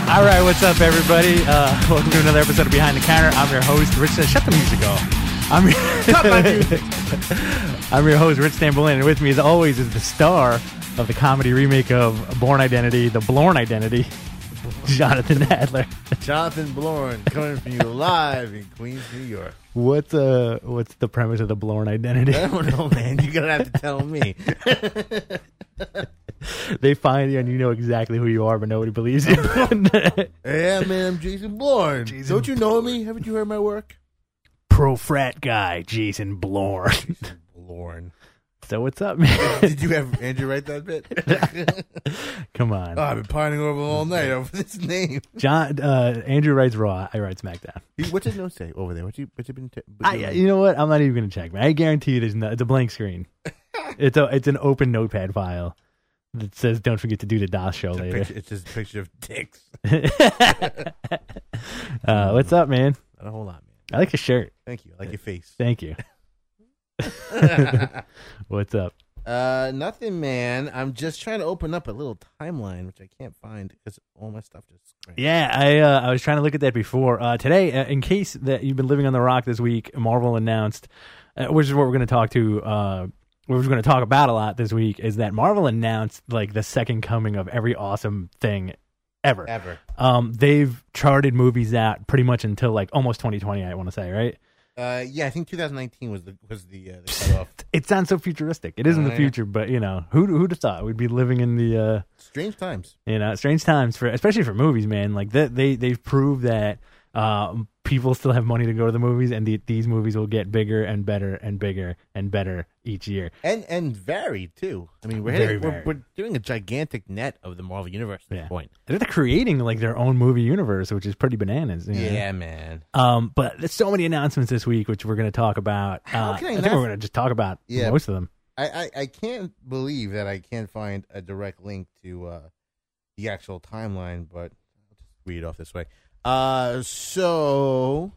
All right, what's up, everybody? Welcome to another episode of Behind the Counter. I'm your host, Rich. Shut the music off. I'm your host, Rich Stambolin, and with me, as always, is the star of the comedy remake of Bourne Identity, the Blorn Identity, Jonathan Adler. Jonathan Blorn, coming from you live in Queens, New York. What's the premise of the Blorn Identity? I don't know, man. You're gonna have to tell me. They find you and you know exactly who you are, but nobody believes you. Yeah, man, I'm Jason Blorn. Don't you know me? Haven't you heard my work? Pro frat guy, Jason Blorn. Jason Blorn. So what's up, man? Did you have Andrew write that bit? Come on. Oh, I've been pining over all night over this name. Andrew writes Raw. I write SmackDown. What's his note say over there? What's he been? You know what? I'm not even going to check, man. I guarantee you, it's a blank screen. It's an open notepad file that says, "Don't forget to do the DOS show later." It's just a picture of dicks. What's up, man? Not a whole lot, man. I like your shirt. Thank you. I like your face. Thank you. What's up? Nothing, man. I'm just trying to open up a little timeline, which I can't find because all my stuff just. Yeah, I was trying to look at that before. Today, in case that you've been living on the rock this week, Marvel announced, which is what we're going to talk to. We're going to talk about a lot this week. Is that Marvel announced like the second coming of every awesome thing ever. They've charted movies out pretty much until like almost 2020. I want to say, right? Yeah, I think 2019 was the cutoff. It sounds so futuristic. It is in the future, but you know, who'd have thought we'd be living in the strange times? You know, strange times especially for movies, man. Like they've proved that people still have money to go to the movies, and these movies will get bigger and better and bigger and better each year, and varied too. I mean, we're doing a gigantic net of the Marvel universe at this point. They're creating like their own movie universe, which is pretty bananas. Yeah, man. But there's so many announcements this week, which we're going to talk about. I think we're going to just talk about most of them. I can't believe that I can't find a direct link to the actual timeline, but I'll just read it off this way. So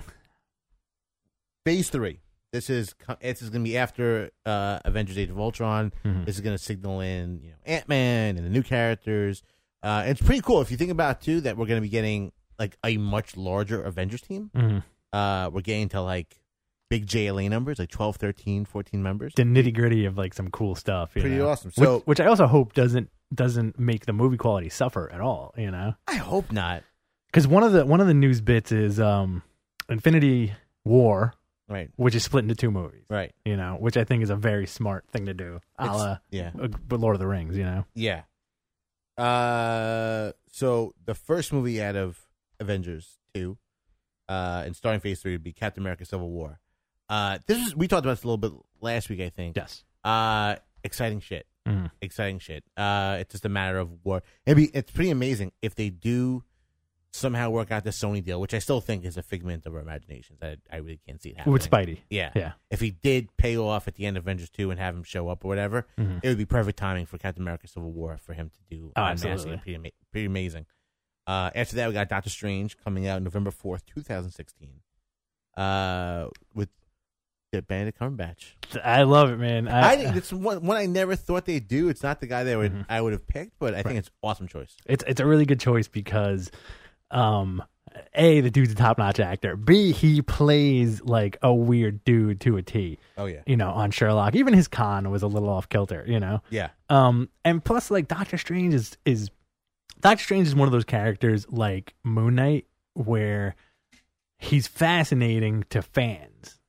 Phase 3. This is going to be after Avengers: Age of Ultron. Mm-hmm. This is going to signal in, Ant-Man and the new characters. It's pretty cool if you think about too that we're going to be getting like a much larger Avengers team. Mm-hmm. We're getting to like big JLA numbers, like 12, 13, 14 members. The nitty-gritty of like some cool stuff. Pretty awesome. So, which I also hope doesn't make the movie quality suffer at all. I hope not. Because one of the news bits is Infinity War, right? Which is split into two movies, right? Which I think is a very smart thing to do, but Lord of the Rings, Yeah. So the first movie out of Avengers 2, and starting Phase 3 would be Captain America: Civil War. We talked about this a little bit last week, I think. Yes. Exciting shit. Mm-hmm. Exciting shit. It's just a matter of war. It's pretty amazing if they do somehow work out the Sony deal, which I still think is a figment of our imaginations. I really can't see it happening. With Spidey. Yeah. If he did pay off at the end of Avengers 2 and have him show up or whatever, mm-hmm. it would be perfect timing for Captain America: Civil War for him to do absolutely. pretty amazing. After that, we got Doctor Strange coming out November 4th, 2016, with Benedict Cumberbatch. I love it, man. I think it's one I never thought they'd do. It's not the guy that I would have picked, but I think it's an awesome choice. It's a really good choice because A, the dude's a top-notch actor. B, he plays like a weird dude to a T. Oh yeah. On Sherlock. Even his con was a little off kilter, Yeah. And plus like Doctor Strange is one of those characters like Moon Knight where he's fascinating to fans,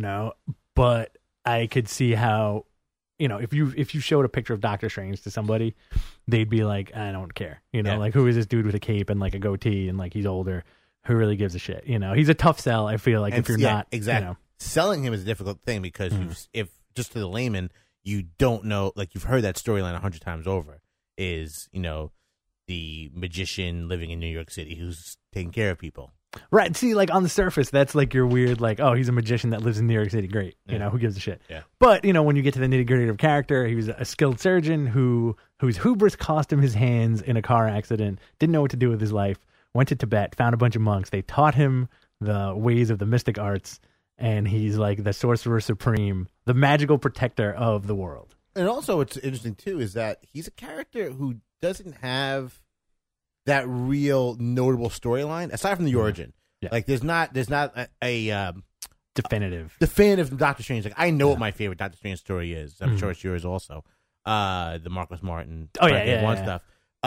but I could see how if you showed a picture of Doctor Strange to somebody, they'd be like, I don't care. Like, who is this dude with a cape and like a goatee and like he's older? Who really gives a shit? He's a tough sell, I feel like, if you're not. Exactly. Selling him is a difficult thing because if just to the layman, you don't know, like you've heard that storyline 100 times over, is, the magician living in New York City who's taking care of people. Right. See, like on the surface, that's like your weird, like, oh, he's a magician that lives in New York City. Great. Who gives a shit? Yeah. But, when you get to the nitty gritty of character, he was a skilled surgeon whose hubris cost him his hands in a car accident, didn't know what to do with his life, went to Tibet, found a bunch of monks. They taught him the ways of the mystic arts, and he's like the sorcerer supreme, the magical protector of the world. And also what's interesting, too, is that he's a character who doesn't have that real notable storyline aside from the origin. Yeah. Like there's not a definitive Doctor Strange. Like I know what my favorite Doctor Strange story is. I'm sure it's yours also. The Marcus Martin. Stuff.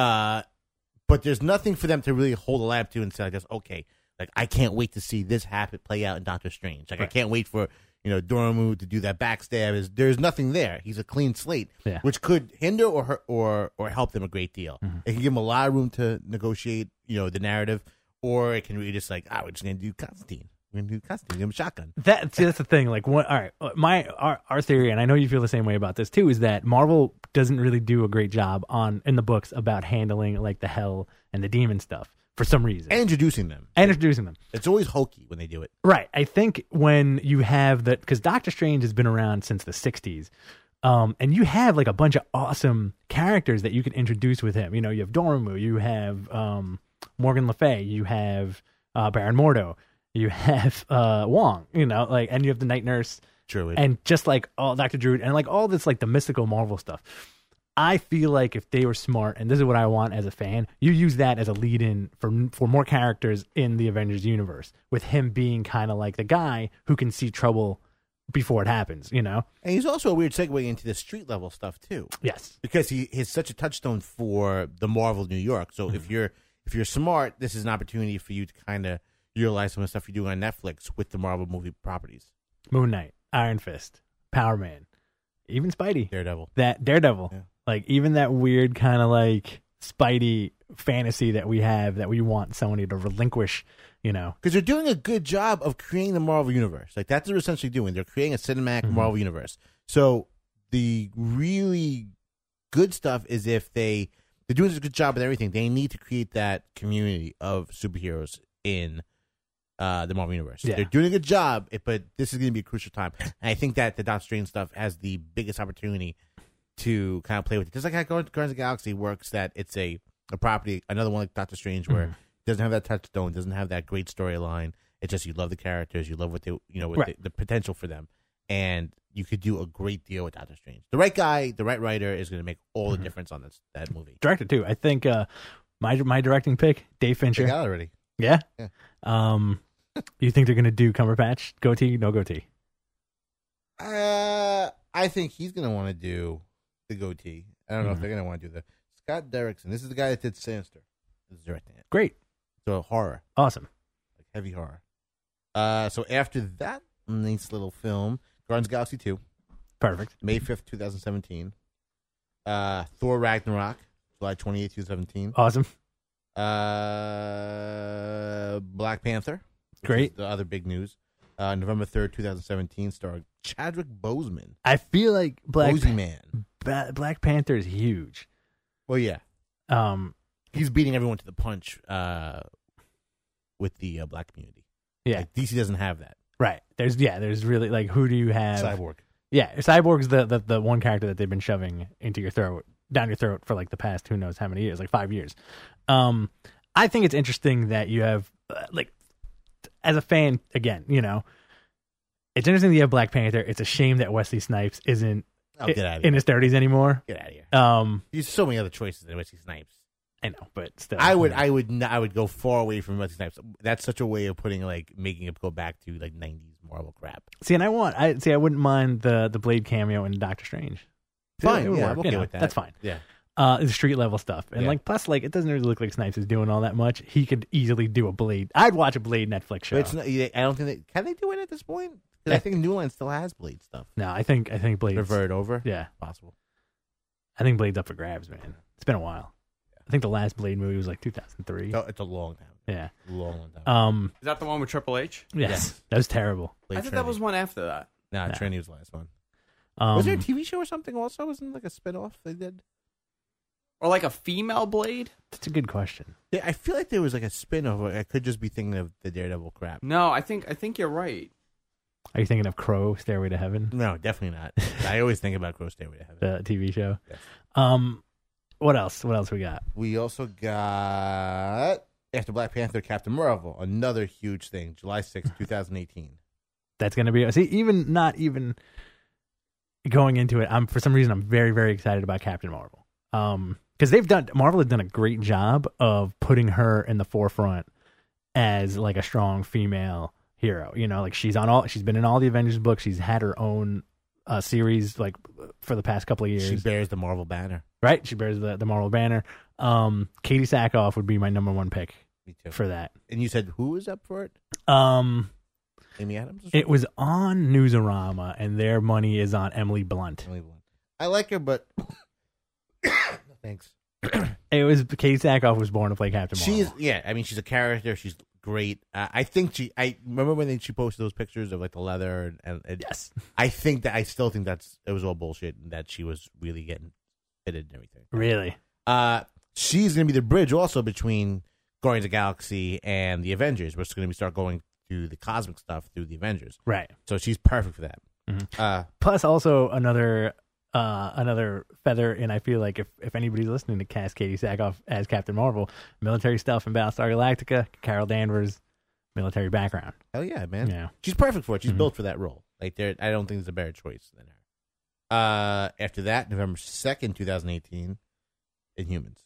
But there's nothing for them to really hold a lamp to and say, like, okay, like I can't wait to see this play out in Doctor Strange. Like I can't wait for Dormammu to do that backstab. There's nothing there. He's a clean slate, which could hinder or help them a great deal. It can give them a lot of room to negotiate, the narrative, or it can really just like, we're just gonna do Constantine. We're gonna do Constantine. Give him a shotgun. That's the thing. Like, what? All right, our theory, and I know you feel the same way about this too, is that Marvel doesn't really do a great job in the books about handling like the hell and the demon stuff for some reason, and introducing them. It's always hokey when they do it. Right. I think when you have that, because Doctor Strange has been around since the 60s, and you have like a bunch of awesome characters that you can introduce with him. You have Dormammu, you have Morgan Le Fay, you have Baron Mordo, you have Wong, and you have the Night Nurse. True. And just like all Dr. Druid and like all this like the mystical Marvel stuff. I feel like if they were smart, and this is what I want as a fan, you use that as a lead-in for more characters in the Avengers universe, with him being kind of like the guy who can see trouble before it happens, And he's also a weird segue into the street level stuff too. Yes, because he's such a touchstone for the Marvel New York. So if you're smart, this is an opportunity for you to kind of utilize some of the stuff you do on Netflix with the Marvel movie properties. Moon Knight, Iron Fist, Power Man, even Spidey, Daredevil. Yeah. Like, even that weird kind of, like, Spidey fantasy that we have that we want Sony to relinquish, Because they're doing a good job of creating the Marvel Universe. Like, that's what they're essentially doing. They're creating a cinematic Marvel Universe. So, the really good stuff is if they're doing a good job with everything, they need to create that community of superheroes in the Marvel Universe. Yeah. They're doing a good job, but this is going to be a crucial time. And I think that the Doctor Strange stuff has the biggest opportunity to kind of play with it. Just like how Guardians of the Galaxy works, that it's a property, another one like Doctor Strange, where it doesn't have that touchstone, doesn't have that great storyline. It's just you love the characters, you love what they, the potential for them. And you could do a great deal with Doctor Strange. The right guy, the right writer is going to make all the difference on that movie. Director, too. I think my directing pick, Dave Fincher. They got it already. Yeah? You think they're going to do Cumberbatch? Goatee? No goatee? I think he's going to want to do the goatee. I don't know if they're going to want to do the Scott Derrickson. This is the guy that did Sinister. Is directing it. Great. So horror. Awesome. Like heavy horror. So after that nice little film, Guardians of the Galaxy 2. Perfect. May 5th, 2017. Thor Ragnarok, July 28th, 2017. Awesome. Black Panther. Great. The other big news. November 3rd, 2017, starring Chadwick Boseman. I feel like Black Panther is huge. Well, yeah. He's beating everyone to the punch with the black community. Yeah. Like, DC doesn't have that. Right. There's really, like, who do you have? Cyborg. Yeah, Cyborg's the one character that they've been shoving down your throat for like the past who knows how many years, like 5 years. I think it's interesting that you have like, as a fan, again, it's interesting that you have Black Panther. It's a shame that Wesley Snipes isn't in his 30s anymore. Get out of here. There's so many other choices than Wesley Snipes. I know, but still, I would go far away from Wesley Snipes. That's such a way of making it go back to like 90s Marvel crap. See, and I wouldn't mind the Blade cameo in Doctor Strange. Fine, it would work, I'm okay with that. That's fine. Yeah. The street level stuff, and like plus, like it doesn't really look like Snipes is doing all that much. He could easily do a Blade. I'd watch a Blade Netflix show. But it's not, I don't think can they do it at this point? Because I think New Line still has Blade stuff. No, I think Blade revert over. Yeah, possible. I think Blade's up for grabs, man. It's been a while. I think the last Blade movie was like 2003. It's a long time. Yeah, long time. Is that the one with Triple H? Yes. That was terrible. I thought that was one after that. Nah, Trinity was the last one. Was there a TV show or something also? Wasn't like a spinoff they did? Or like a female Blade? That's a good question. Yeah, I feel like there was like a spinoff. I could just be thinking of the Daredevil crap. No, I think you're right. Are you thinking of Crow, Stairway to Heaven? No, definitely not. I always think about Crow, Stairway to Heaven. The TV show? Yes. What else? What else we got? We also got, after Black Panther, Captain Marvel. Another huge thing. July 6th, 2018. That's going to be... See, not even going into it, for some reason, I'm very, very excited about Captain Marvel. because Marvel has done a great job of putting her in the forefront as like a strong female hero. You know, like she's been in all the Avengers books. She's had her own series like for the past couple of years. She bears the Marvel banner. Right? She bears the Marvel banner. Katie Sackhoff would be my number one pick Me too. for that. And you said who was up for it? Amy Adams? It was on Newsarama, and their money is on Emily Blunt. Emily Blunt. I like her, but thanks. It was Katie Sackhoff was born to play Captain Marvel. She's a character. She's great. I remember when she posted those pictures of like the leather and Yes. I still think it was all bullshit and that she was really getting fitted and everything. Really? She's going to be the bridge also between Guardians of the Galaxy and the Avengers. We're just going to start going through the cosmic stuff through the Avengers. Right. So she's perfect for that. Mm-hmm. Plus, also another feather, and I feel like if anybody's listening to cast Katie Sackhoff as Captain Marvel, military stuff in Battlestar Galactica, Carol Danvers, military background. Hell yeah, man. Yeah. She's perfect for it. She's built for that role. Like I don't think there's a better choice than her. After that, November 2nd, 2018, Inhumans.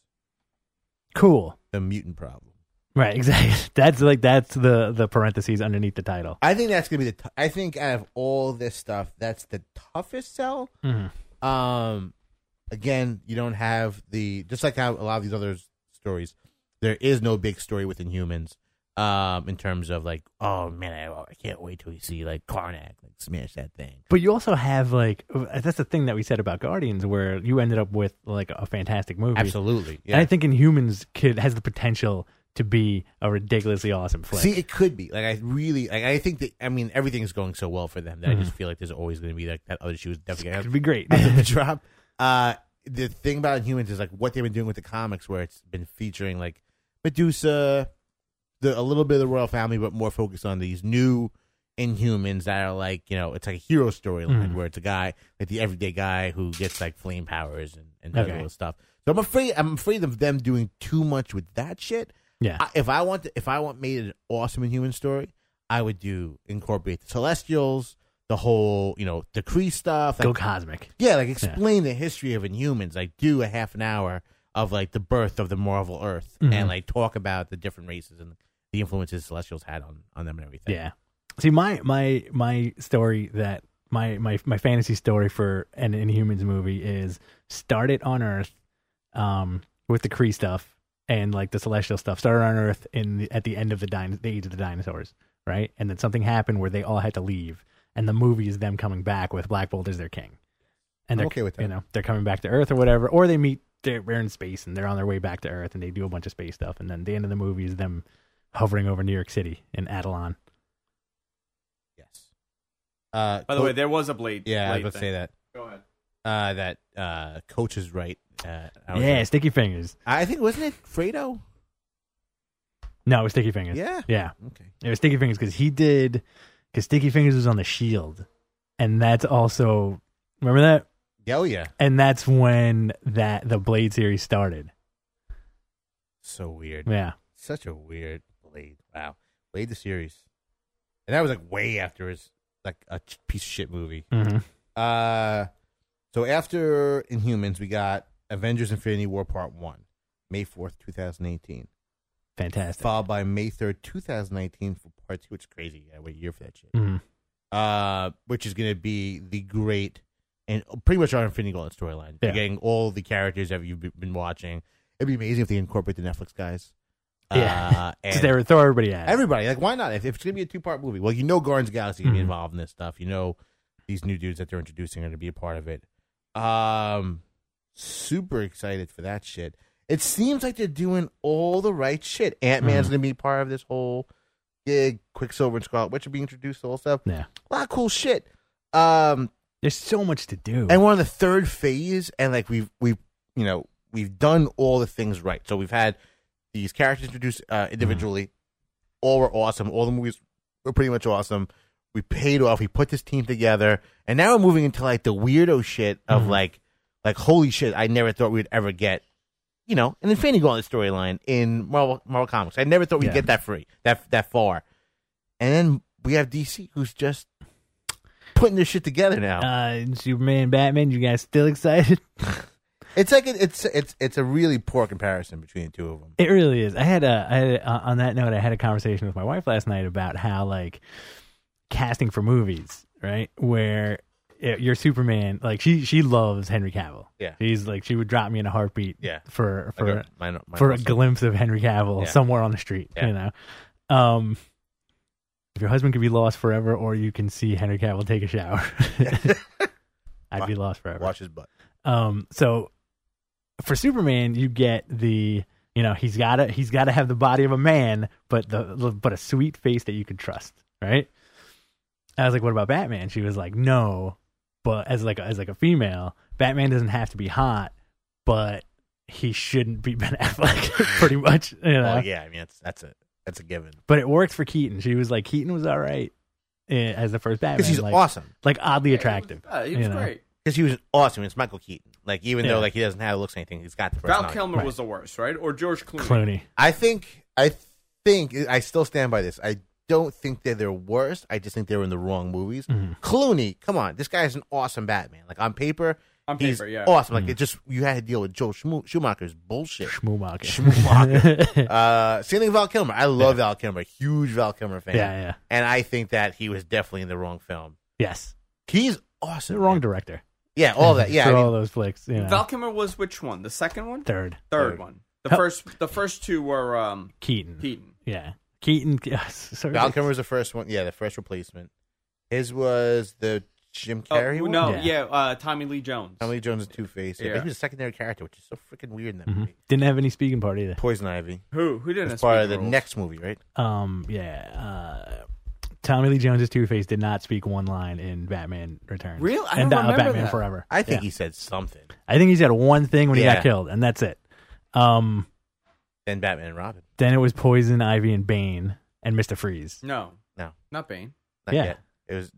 Cool. The Mutant Problem. Right, exactly. That's the parentheses underneath the title. I think that's gonna be I think out of all this stuff, that's the toughest sell. Mm-hmm. Again, you don't have just like how a lot of these other stories, there is no big story with Inhumans. In terms of like, oh man, I can't wait till we see like Karnak like smash that thing. But you also have like that's the thing that we said about Guardians, where you ended up with like a fantastic movie. Absolutely, yeah. And I think Inhumans has the potential to be a ridiculously awesome flick. See, it could be. Like I think that everything is going so well for them that I just feel like there's always going to be like that other shoe is definitely going to be great. drop. The thing about Inhumans is like what they've been doing with the comics, where it's been featuring like Medusa, a little bit of the royal family, but more focused on these new Inhumans that are like, it's like a hero storyline where it's a guy, like the everyday guy who gets like flame powers and does all this stuff. So I'm afraid of them doing too much with that shit. Yeah. If I want made an awesome Inhuman story, I would incorporate the Celestials, the whole, the Kree stuff. Go cosmic. Yeah, like explain the history of Inhumans. Like do a half an hour of like the birth of the Marvel Earth and like talk about the different races and the influences Celestials had on them and everything. Yeah. See, my story that my fantasy story for an Inhumans movie is start it on Earth, with the Kree stuff and like the Celestial stuff. Started on Earth at the end of the age of the dinosaurs, right? And then something happened where they all had to leave, and the movie is them coming back with Black Bolt as their king. And they're okay with that. They're coming back to Earth or whatever, or they meet. They're in space and they're on their way back to Earth, and they do a bunch of space stuff, and then the end of the movie is them hovering over New York City in Adelon. Yes. By the way, there was a Blade. Yeah, I was Blade going to say that. Go ahead. That Coach is right. Sticky Fingers. I think, wasn't it Fredo? No, it was Sticky Fingers. Yeah. Okay. It was Sticky Fingers because Sticky Fingers was on the Shield, and that's also, remember that? Oh yeah. And that's when the Blade series started. So weird. Yeah. Such a weird Blade. Wow. Blade the series. And that was like way after his like a piece of shit movie. Mm-hmm. So after Inhumans, we got Avengers Infinity War Part 1, May 4th, 2018. Fantastic. Followed by May 3rd, 2019 for Part 2, which is crazy. I wait a year for that shit. Mm-hmm. Which is going to be the great and pretty much our Infinity Gauntlet storyline. Yeah. You're getting all the characters that you've been watching. It'd be amazing if they incorporate the Netflix guys. Yeah. And they throw everybody at it. everybody. Like, why not? If it's going to be a 2-part movie, well, Guardians of the Galaxy is going to be involved in this stuff. These new dudes that they're introducing are going to be a part of it. Super excited for that shit. It seems like they're doing all the right shit. Ant-Man's going to be part of this whole gig. Quicksilver and Scarlet Witch will be introduced, all stuff. Yeah. A lot of cool shit. There's so much to do. And we're on the third phase, and like we've done all the things right. So we've had these characters introduced individually. All were awesome. All the movies were pretty much awesome. We paid off. We put this team together, and now we're moving into like the weirdo shit of like holy shit. I never thought we'd ever get, an Infinity Gauntlet storyline in Marvel Comics. I never thought we'd get that far. And then we have DC, who's just putting this shit together now. Superman, Batman. You guys still excited? It's like it's a really poor comparison between the two of them. It really is. I had on that note, I had a conversation with my wife last night about how like casting for movies, right? Where your Superman, like she loves Henry Cavill. Yeah, she's like she would drop me in a heartbeat. Yeah, for mine a glimpse of Henry Cavill somewhere on the street. Yeah. You know, if your husband could be lost forever, or you can see Henry Cavill take a shower, I'd be lost forever. Watch his butt. So for Superman, you get the, you know, he's got to have the body of a man, but a sweet face that you can trust, right? I was like, what about Batman? She was like, no, but as like a female, Batman doesn't have to be hot, but he shouldn't be Ben Affleck, pretty much. You know? Well, yeah, I mean that's a given. But it worked for Keaton. She was like, Keaton was all right as the first Batman Because he's like, awesome, like oddly attractive. He was great. Because he was awesome. It's Michael Keaton. Like even though like he doesn't have looks or anything, he's got the Val personality. Kilmer was the worst, right? Or George Clooney. Clooney. I think I still stand by this. I don't think they're their worst. I just think they were in the wrong movies. Mm-hmm. Clooney, come on, this guy is an awesome Batman. Like on paper, he's yeah, awesome. Like it just you had to deal with Joel Schumacher's bullshit. Schumacher. Same thing with Val Kilmer. I love Val Kilmer, huge Val Kilmer fan. Yeah. And I think that he was definitely in the wrong film. Yes. He's awesome. The wrong director. Yeah, all that. Yeah, for I mean, all those flicks. You know. Val Kilmer was which one? The second one? Third one. The first two were Keaton. Yeah. Keaton. So Val Kilmer was the first one. Yeah, the first replacement. His was the Jim Carrey one? No, Tommy Lee Jones. Tommy Lee Jones is Two-Face. Yeah. Yeah. He was a secondary character, which is so freaking weird in that Mhm. movie. Didn't have any speaking part either. Poison Ivy. Who didn't? It's part of the next movie, right? Tommy Lee Jones' Two-Face did not speak one line in Batman Returns. Really? I and don't remember Batman that. Forever. I think he said something. I think he said one thing when he Yeah. got killed, and that's it. Then Batman and Robin. Then it was Poison Ivy and Bane and Mr. Freeze. No, No. not Bane. Not Yeah. yet. It was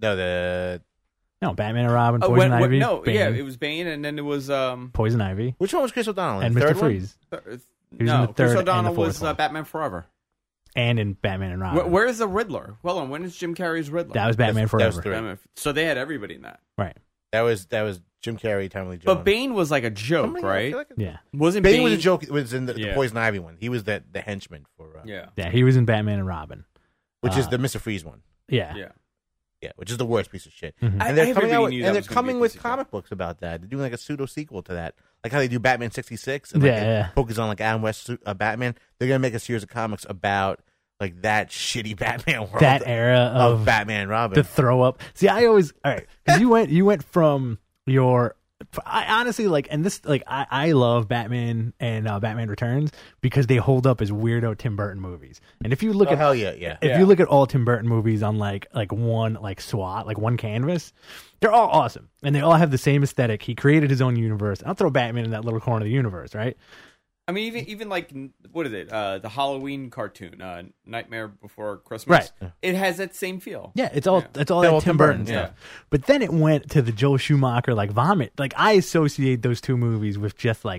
No, Batman and Robin, Poison Ivy. Bane, it was Bane, and then it was Poison Ivy which one was Chris O'Donnell? and The Mr. third one? Freeze, was in no. the third Chris and O'Donnell the fourth was one. Batman Forever. and in Batman and Robin. Where is the Riddler? Hold on, when is Jim Carrey's Riddler? That was Batman That was Forever. three. So they had everybody in that. Right. That was Jim Carrey, Tommy Lee Jones. But Bane was like a joke, Somebody- I right? feel like Yeah. Wasn't Bane was a joke. It was in the Yeah. Poison Ivy one. He was the henchman for Yeah. Yeah, he was in Batman and Robin. which is the Mr. Freeze one. Yeah. Yeah. Yeah, which is the worst piece of shit. Mhm. I- And they're I coming really out knew and that they're was gonna be coming a with piece of comic books about that. They're doing like a pseudo sequel to that, like how they do Batman 66 and like Yeah. focus on like Adam West Batman. They're gonna make a series of comics about like that shitty Batman world, That era of Batman and Robin. the throw up. See, I always all right because you went from your. I honestly like, and this like I love Batman and Batman Returns because they hold up as weirdo Tim Burton movies. And if you look at hell yeah. if you look at all Tim Burton movies on like one like SWAT, like one canvas, they're all awesome and they all have the same aesthetic. He created his own universe. I'll throw Batman in that little corner of the universe, right? I mean, even like what is it? The Halloween cartoon, Nightmare Before Christmas. Right. It has that same feel. Yeah, it's all Yeah, that well, Tim Burton yeah. stuff. But then it went to the Joel Schumacher like vomit. Like I associate those two movies with just like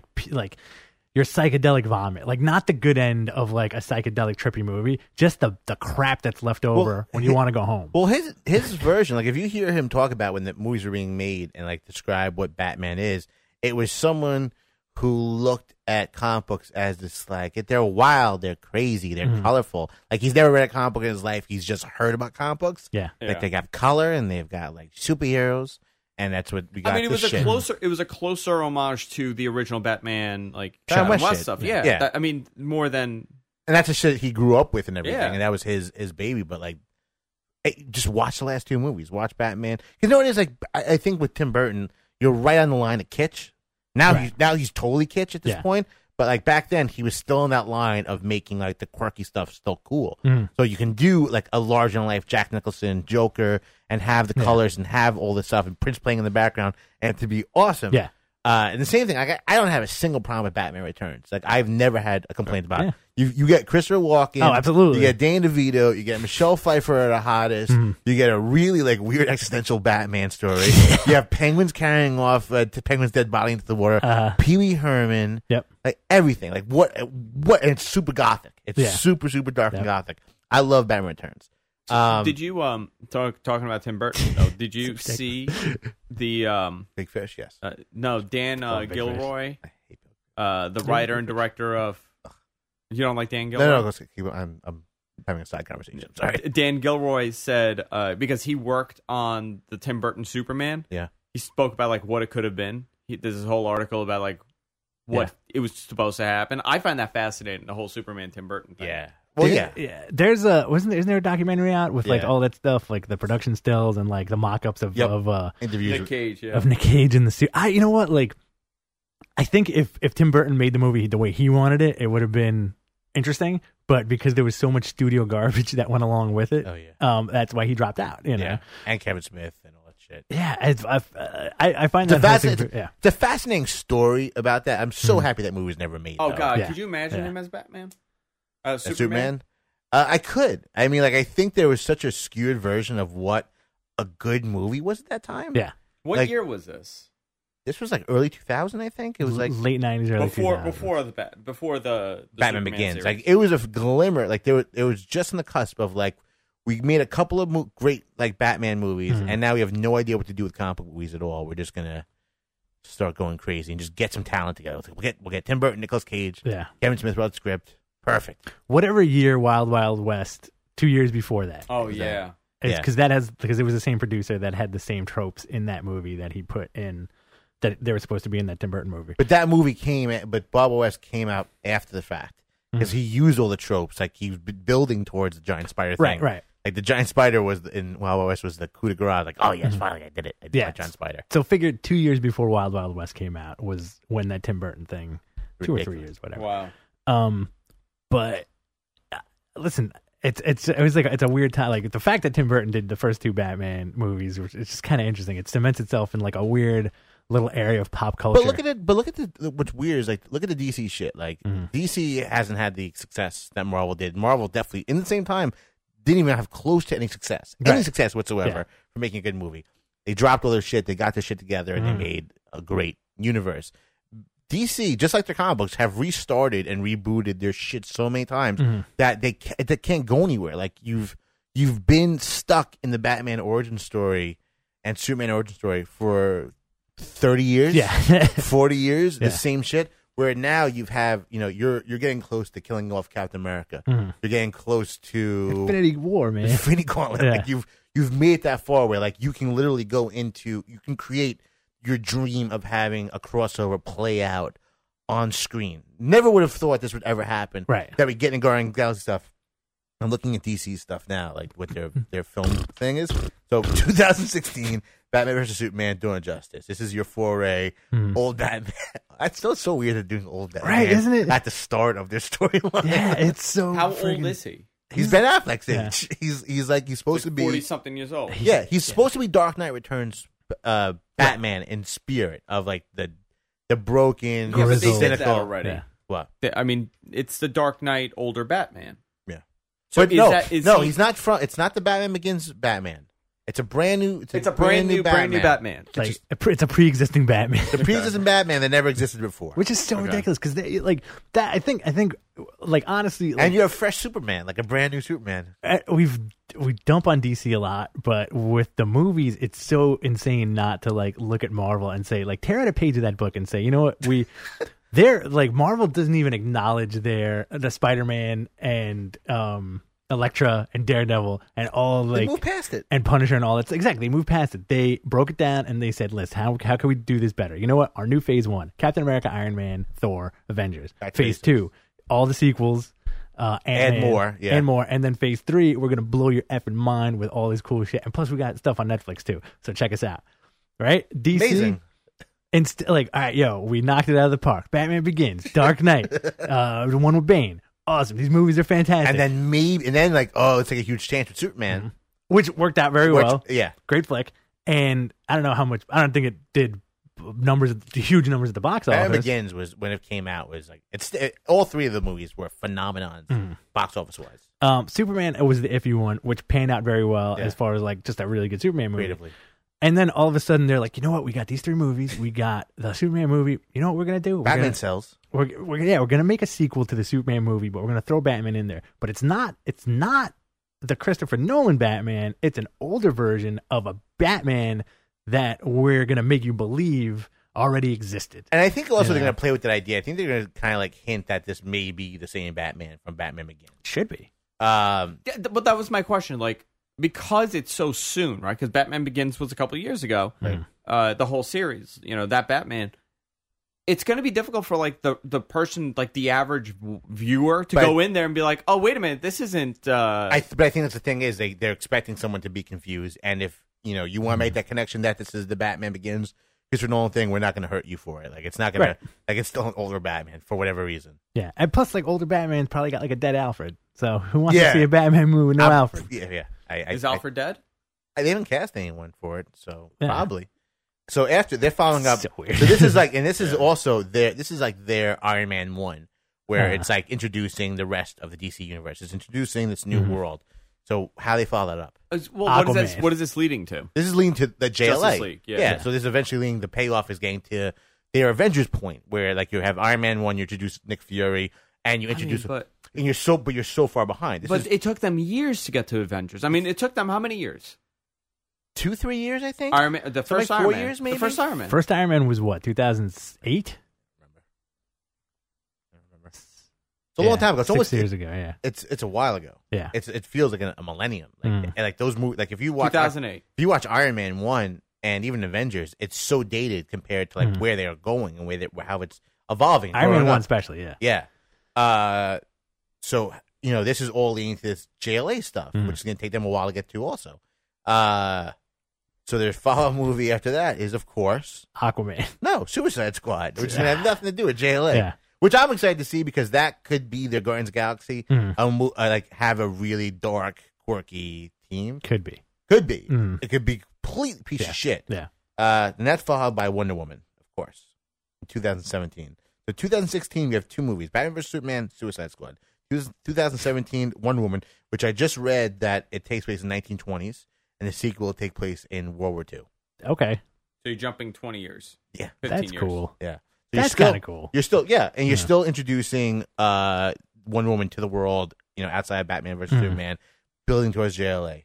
your psychedelic vomit. Like not the good end of like a psychedelic trippy movie, just the crap that's left over when you want to go home. Well, his version, like if you hear him talk about when the movies were being made and like describe what Batman is, it was someone who looked at comic books as this like they're wild, they're crazy, they're colorful. Like he's never read a comic book in his life. He's just heard about comic books. Yeah. Like they got color and they've got like superheroes, and that's what we got. I mean, it was shit. It was a closer homage to the original Batman, like Adam West West shit. stuff. Yeah. Yeah. I mean, more than And that's the shit he grew up with and everything, Yeah. and that was his baby. But like, hey, just watch the last two movies. Watch Batman. You know what it is? Like, I think with Tim Burton, you're right on the line of kitsch. Now he's totally kitsch at this point. But like back then, he was still in that line of making like the quirky stuff still cool. So you can do like a larger than life Jack Nicholson Joker and have the colors and have all this stuff and Prince playing in the background and to be awesome. Yeah. And the same thing, I don't have a single problem with Batman Returns. Like I've never had a complaint about it. Yeah. You get Christopher Walken. Oh, absolutely. You get Danny DeVito. You get Michelle Pfeiffer at her hottest. You get a really like weird existential Batman story. You have penguins carrying off Penguin's dead body into the water. Pee Wee Herman. Yep. Like everything. Like what? And it's super gothic. It's super dark and gothic. I love Batman Returns. Did you talking about Tim Burton though? Did you see the Big Fish? Yes. no Dan Big Fish. Gilroy, I hate Big the writer and director of? You don't like Dan Fish. Gilroy? No, let's keep. I'm having a side conversation. Sorry. Dan Gilroy said because he worked on the Tim Burton Superman. Yeah. He spoke about like what it could have been. There's this whole article about like what it was supposed to happen. I find that fascinating. The whole Superman Tim Burton thing. Yeah. Well, yeah. There's isn't there a documentary out with like all that stuff, like the production stills and like the mock-ups of interviews Nick Cage, of Nick Cage in the suit. You know what? Like, I think if Tim Burton made the movie the way he wanted it, it would have been interesting. But because there was so much studio garbage that went along with it, that's why he dropped out. You know, yeah. And Kevin Smith and all that shit. Yeah, I find that it's a fascinating story about that. I'm so happy that movie was never made. Oh though. God, could you imagine him as Batman? Superman? I could. I mean, like, I think there was such a skewed version of what a good movie was at that time. Yeah. What year was this? This was like early 2000, I think. It was like late 90s, early 2000s. Before the Batman Superman Begins. series. Like, it was a glimmer. Like, it was just on the cusp of like we made a couple of great like Batman movies, and now we have no idea what to do with comic book movies at all. We're just gonna start going crazy and just get some talent together. We'll get Tim Burton, Nicolas Cage, Kevin Smith wrote the script. Perfect. Whatever year Wild Wild West, 2 years before that. Oh yeah. Because it was the same producer that had the same tropes in that movie that he put in, that they were supposed to be in that Tim Burton movie. But that movie but Wild Wild West came out after the fact because he used all the tropes. Like, he was building towards the giant spider thing. Right. Like, the giant spider was in Wild Wild West was the coup de grace. Like, oh yes, finally I did it. I did my giant spider. So figured 2 years before Wild Wild West came out was when that Tim Burton thing, Ridiculous. 2 or 3 years, whatever. Wow. But listen, it's a weird time. Like, the fact that Tim Burton did the first two Batman movies, it's just kind of interesting. It cements itself in like a weird little area of pop culture. But look at what's weird is, like, look at the DC shit. Like, DC hasn't had the success that Marvel did. Marvel definitely, in the same time, didn't even have close to any success whatsoever for making a good movie. They dropped all their shit. They got their shit together, and they made a great universe. DC, just like their comic books, have restarted and rebooted their shit so many times that they can't go anywhere. Like, you've been stuck in the Batman origin story and Superman origin story for 30 years, 40 years, the same shit. Where now you're getting close to killing off Captain America. You're getting close to Infinity War, man. Infinity Gauntlet. Yeah. Like, you've made it that far where, like, you can literally you can create your dream of having a crossover play out on screen. Never would have thought this would ever happen. Right. That we get in Guardians of the Galaxy stuff. I'm looking at DC stuff now, like what their film thing is. So 2016, Batman vs Superman, Dawn of Justice. This is your foray, old Batman. That's still so weird they're doing old Batman, right? Isn't it? At the start of their storyline. Yeah, it's so. How old is he? He's Ben Affleck's age. He's supposed to be 40-something years old. Yeah, he's supposed to be Dark Knight Returns Batman in spirit of like the broken, Yeah, but they cynical. did that already. Yeah. What? I mean, it's the Dark Knight older Batman. Yeah. So But is he's not from. It's not the Batman Begins Batman. It's a brand new. It's a brand new Batman. Like, it's a pre-existing Batman, The pre-existing Batman that never existed before. which is so ridiculous because they like that. I think like honestly, like, And you have fresh Superman, like a brand new Superman. we dump on DC a lot, but with the movies, it's so insane not to like look at Marvel and say like tear out a page of that book and say, you know what, they're like Marvel doesn't even acknowledge the Spider-Man and Elektra and Daredevil and all like They moved past it. and Punisher and all that. Exactly, they moved past it. They broke it down and they said, "Listen, how can we do this better? You know what? Our new Phase 1: Captain America, Iron Man, Thor, Avengers. Phase 2, all the sequels." And more, yeah. and more, and then Phase 3, we're gonna blow your effing mind with all this cool shit, and plus we got stuff on Netflix too. So check us out, right? DC, Amazing. like, all right, yo, we knocked it out of the park. Batman Begins, Dark Knight, the one with Bane, awesome. These movies are fantastic. And then like, oh, it's like a huge chance with Superman, which worked out very well. Yeah. Great flick, and I don't know how much. I don't think it did huge numbers at the box office. Batman Begins was when it came out was like all three of the movies were phenomenons box office wise. Superman was the iffy one, which panned out very well as far as like just a really good Superman movie. Creatively. And then all of a sudden they're like, you know what? We got these 3 movies. We got the Superman movie. You know what we're gonna do? Batman sells. We're gonna make a sequel to the Superman movie, but we're gonna throw Batman in there. But it's not the Christopher Nolan Batman, it's an older version of a Batman that we're going to make you believe already existed. And I think also Yeah. they're going to play with that idea. I think they're going to kind of like hint that this may be the same Batman from Batman Begins. Should be. Yeah, but that was my question. Like, because it's so soon, right? Because Batman Begins was a couple of years ago. Right. The whole series, that Batman. It's going to be difficult for like the person, like the average viewer, to go in there and be like, "Oh, wait a minute, this isn't." But I think that's the thing is they're expecting someone to be confused, and if you want to make that connection that this is the Batman Begins Christopher Nolan thing, we're not going to hurt you for it. Like it's not going to like it's still an older Batman for whatever reason. Yeah, and plus, like older Batman's probably got like a dead Alfred. So who wants to see a Batman movie with no Alfred? Yeah. Is Alfred dead? They haven't cast anyone for it, so Yeah. probably. So after they're following up, So weird. so this is like, and this is also this is like their Iron Man 1, where it's like introducing the rest of the DC universe. It's introducing this new world. So how they follow that up? Well, Aquaman. what is this leading to? This is leading to the JLA. Justice League, yeah. So this is eventually leading, the payoff is getting to their Avengers point, where like you have Iron Man 1, you introduce Nick Fury, and you introduce, but and you're so far behind. This is it took them years to get to Avengers. I mean, it took them how many years? 2-3 years, I think. Iron Man, the first like Iron 4 Man, years, maybe? the first Iron Man. First Iron Man was what, 2008? It's a long time ago. It's 6 almost years ago. Yeah, It's a while ago. yeah. It feels like a millennium. Like, and like those movies, like if you watch 2008. If you watch Iron Man 1 and even Avengers, it's so dated compared to like where they are going and how it's evolving. Iron Man growing 1 up. especially. Yeah. Yeah. So this is all leading to this JLA stuff, which is going to take them a while to get to. Also, so their follow-up movie after that is, of course, Aquaman. Suicide Squad, which is going to have nothing to do with JLA. Yeah. Which I'm excited to see because that could be their Guardians of the Galaxy. Like have a really dark, quirky team. Could be. Could be. It could be a complete piece of shit. Yeah. And that's followed by Wonder Woman, of course, in 2017. So 2016, we have two movies: Batman vs Superman, Suicide Squad. 2017, Wonder Woman, which I just read that it takes place in 1920s, and the sequel will take place in World War II. Okay. So you're jumping 20 years. Yeah, 15 That's years. cool. yeah. That's kind of cool. You're still, and you're still introducing Wonder Woman to the world, outside of Batman versus Superman, building towards JLA.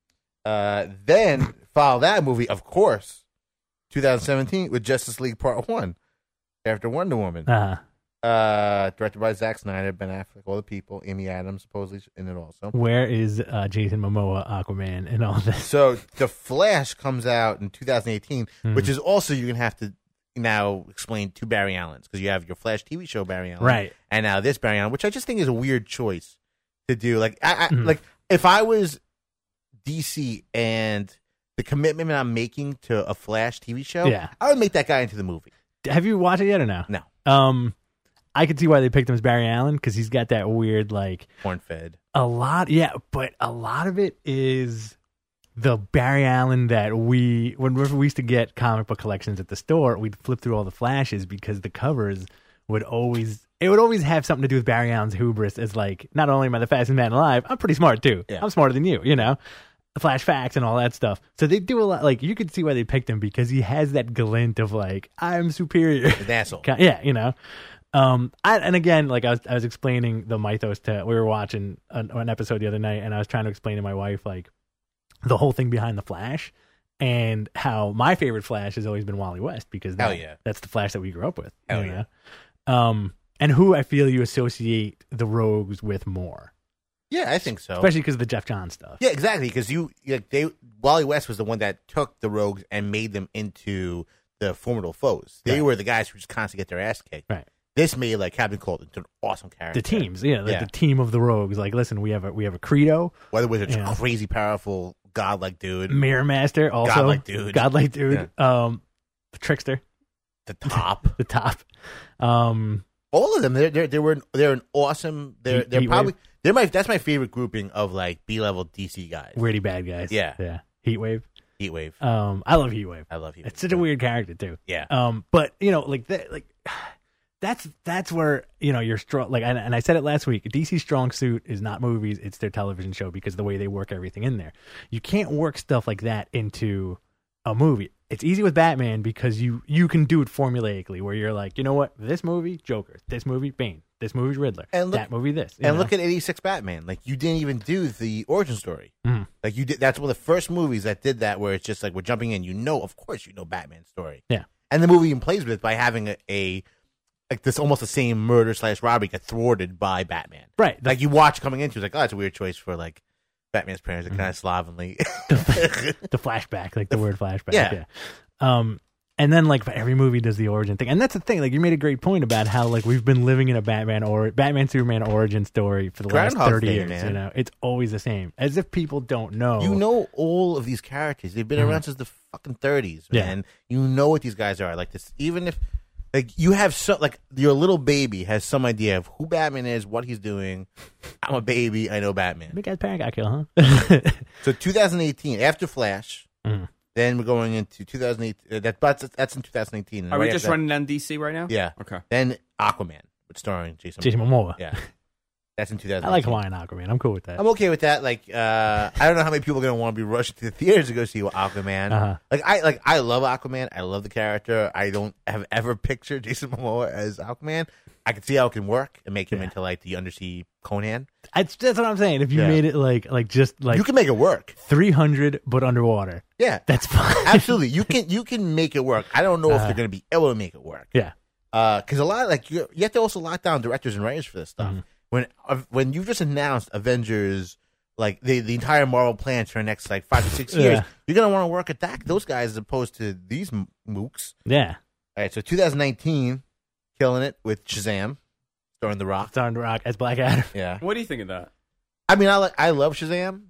Then follow that movie, of course, 2017 with Justice League Part 1 after Wonder Woman. Directed by Zack Snyder, Ben Affleck, all the people, Amy Adams supposedly in it also. Where is Jason Momoa Aquaman in all this? So The Flash comes out in 2018, which is also you're gonna have to now explain to Barry Allen because you have your Flash TV show Barry Allen, Right. And now this Barry Allen, which I just think is a weird choice to do. Like, like if I was DC and the commitment I'm making to a Flash TV show, I would make that guy into the movie. Have you watched it yet or no? No. I could see why they picked him as Barry Allen because he's got that weird like Corn fed. But a lot of it is the Barry Allen that whenever we used to get comic book collections at the store, we'd flip through all the Flashes because the covers would always have something to do with Barry Allen's hubris as like, not only am I the fastest man alive, I'm pretty smart too. Yeah. I'm smarter than you, Flash facts and all that stuff. So they do a lot. Like you could see why they picked him because he has that glint of like, I'm superior. An asshole. Yeah, and again, like I was explaining the mythos we were watching an episode the other night, and I was trying to explain to my wife like the whole thing behind the Flash and how my favorite Flash has always been Wally West because that's the Flash that we grew up with. Hell yeah. And who I feel you associate the Rogues with more. Yeah, I think so. Especially because of the Jeff Johns stuff. Yeah, exactly. Because Wally West was the one that took the Rogues and made them into the formidable foes. They were the guys who just constantly get their ass kicked. Right. This made like Captain Cold into an awesome character. The teams, the team of the Rogues. Like, listen, we have a credo. Weather Wizard's a crazy powerful godlike dude. Mirror Master, also godlike dude. Yeah. The Trickster, the top. All of them. They're an awesome. They're probably that's my favorite grouping of like B-level DC guys. Weirdy bad guys. Yeah. Heatwave. I love Heatwave. It's such a weird character too. Yeah. But that's where you're strong. Like, and I said it last week. DC's strong suit is not movies; it's their television show because the way they work everything in there. You can't work stuff like that into a movie. It's easy with Batman because you can do it formulaically, where you're like, you know what, this movie Joker, this movie Bane, This movie's Riddler. And look- that movie this. you And know? look at 86 Batman. Like, you didn't even do the origin story. Mhm. Like, you did. That's one of the first movies that did that, where it's just like, we're jumping in. Of course, Batman's story. Yeah. And the movie even plays with it by having a like this almost the same murder / robbery get thwarted by Batman. Right. Like, you watch coming into, it's like, oh, it's a weird choice for like Batman's parents are kind of slovenly. the flashback, like the word flashback. Yeah. And then like every movie does the origin thing, and that's the thing. Like you made a great point about how like we've been living in a Batman Superman origin story for the last Groundhog 30 Day, years. man. You know, it's always the same, as if people don't know. You know all of these characters. They've been around since the fucking 30s, Yeah. man. You know what these guys are. Like this, even if like you have like your little baby has some idea of who Batman is, what he's doing. I'm a baby. I know Batman. Big guy's parent got killed, huh? So 2018, after Flash, Mhm. then we're going into 2008. That's in 2018. And Are we right just after running on DC right now? that- Yeah. Okay. Then Aquaman, with starring Jason. Jason Momoa. Yeah. That's in 2018. I like Hawaiian Aquaman. I'm cool with that. I'm okay with that. Like, I don't know how many people are gonna want to be rushing to the theaters to go see Aquaman. Uh-huh. I love Aquaman. I love the character. I don't have ever pictured Jason Momoa as Aquaman. I can see how it can work and make him into like the undersea Conan. That's what I'm saying. If you Yeah. made it like just like You can make it work. 300 but underwater, Yeah, that's fine. absolutely. You can make it work. I don't know if they're gonna be able to make it work. Yeah. Because a lot like you have to also lock down directors and writers for this stuff. When you just announced Avengers, like the entire Marvel plans for the next like 5 to 6 years, Yeah. you're gonna want to work at those guys as opposed to these mooks. Yeah. All right, so 2019, killing it with Shazam, starring The Rock. Starring The Rock as Black Adam. Yeah, What do you think of that? I mean, I love Shazam.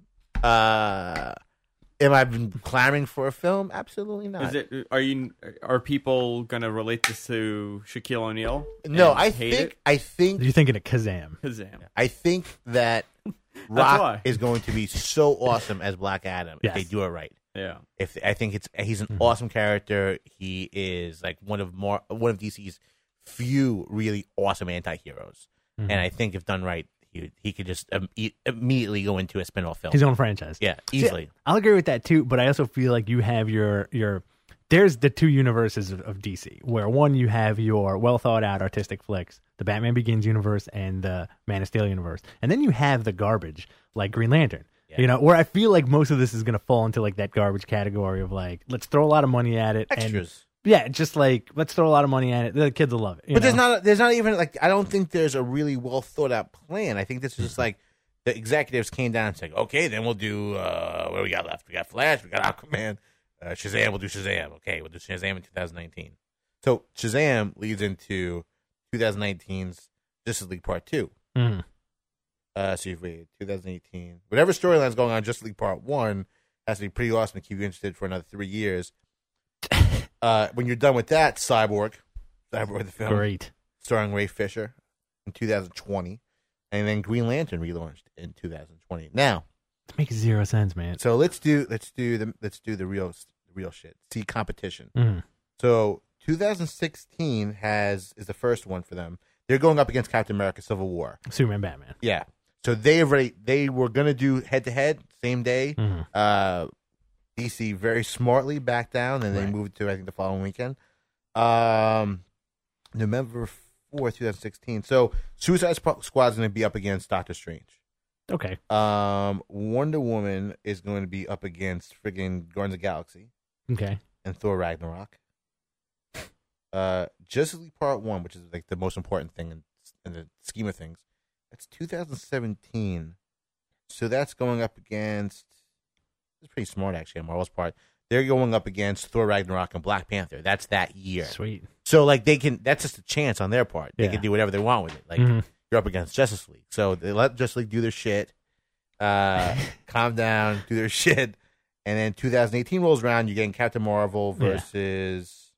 Am I been clamoring for a film? Absolutely not. Are people gonna relate this to Shaquille O'Neal? No, and hate I think You're thinking of Kazam. Kazam. I think that why. Rock is going to be so awesome as Black Adam Yes. if they do it right. Yeah. I think he's an awesome character. He is like one of DC's few really awesome anti-heroes. And I think if done right, he could just immediately go into a spin-off film. His own franchise. Yeah, easily. See, I'll agree with that too, but I also feel like you have your there's the two universes of DC, where one you have your well thought out artistic flicks, the Batman Begins universe and the Man of Steel universe, and then you have the garbage like Green Lantern. Yeah. You know, where I feel like most of this is going to fall into like that garbage category of like, let's throw a lot of money at it. Extras. And, yeah, just like, let's throw a lot of money at it. The kids will love it. But there's not even like, I don't think there's a really well thought out plan. I think this is just like the executives came down and said, okay, then we'll do, what do we got left? We got Flash, we got Aquaman, Shazam, we'll do Shazam. Okay, we'll do Shazam in 2019. So Shazam leads into 2019's Justice League Part 2. Mhm. So you've waited 2018. Whatever storyline's going on, Justice League Part 1 has to be pretty awesome to keep you interested for another 3 years. When you're done with that, Cyborg the film, Great. starring Ray Fisher in 2020, and then Green Lantern relaunched in 2020. Now, It makes zero sense, man. so let's do the real shit. See competition. Mhm. So 2016 is the first one for them. They're going up against Captain America: Civil War. Superman, Batman. Yeah. So they were gonna do head to head same day. Mhm. DC very smartly backed down, and they Right. moved to I think the following weekend. November 4th, 2016. So Suicide Squad is going to be up against Doctor Strange. Okay. Wonder Woman is going to be up against friggin' Guardians of the Galaxy Okay. and Thor Ragnarok. Justice League Part 1, which is like the most important thing in the scheme of things, that's 2017. So that's going up against, it's pretty smart actually on Marvel's part. They're going up against Thor Ragnarok and Black Panther. That's that year. Sweet. So like that's just a chance on their part. They Yeah. can do whatever they want with it. Like Mhm. you're up against Justice League. So they let Justice League do their shit. Calm down, do their shit. And then 2018 rolls around, you're getting Captain Marvel versus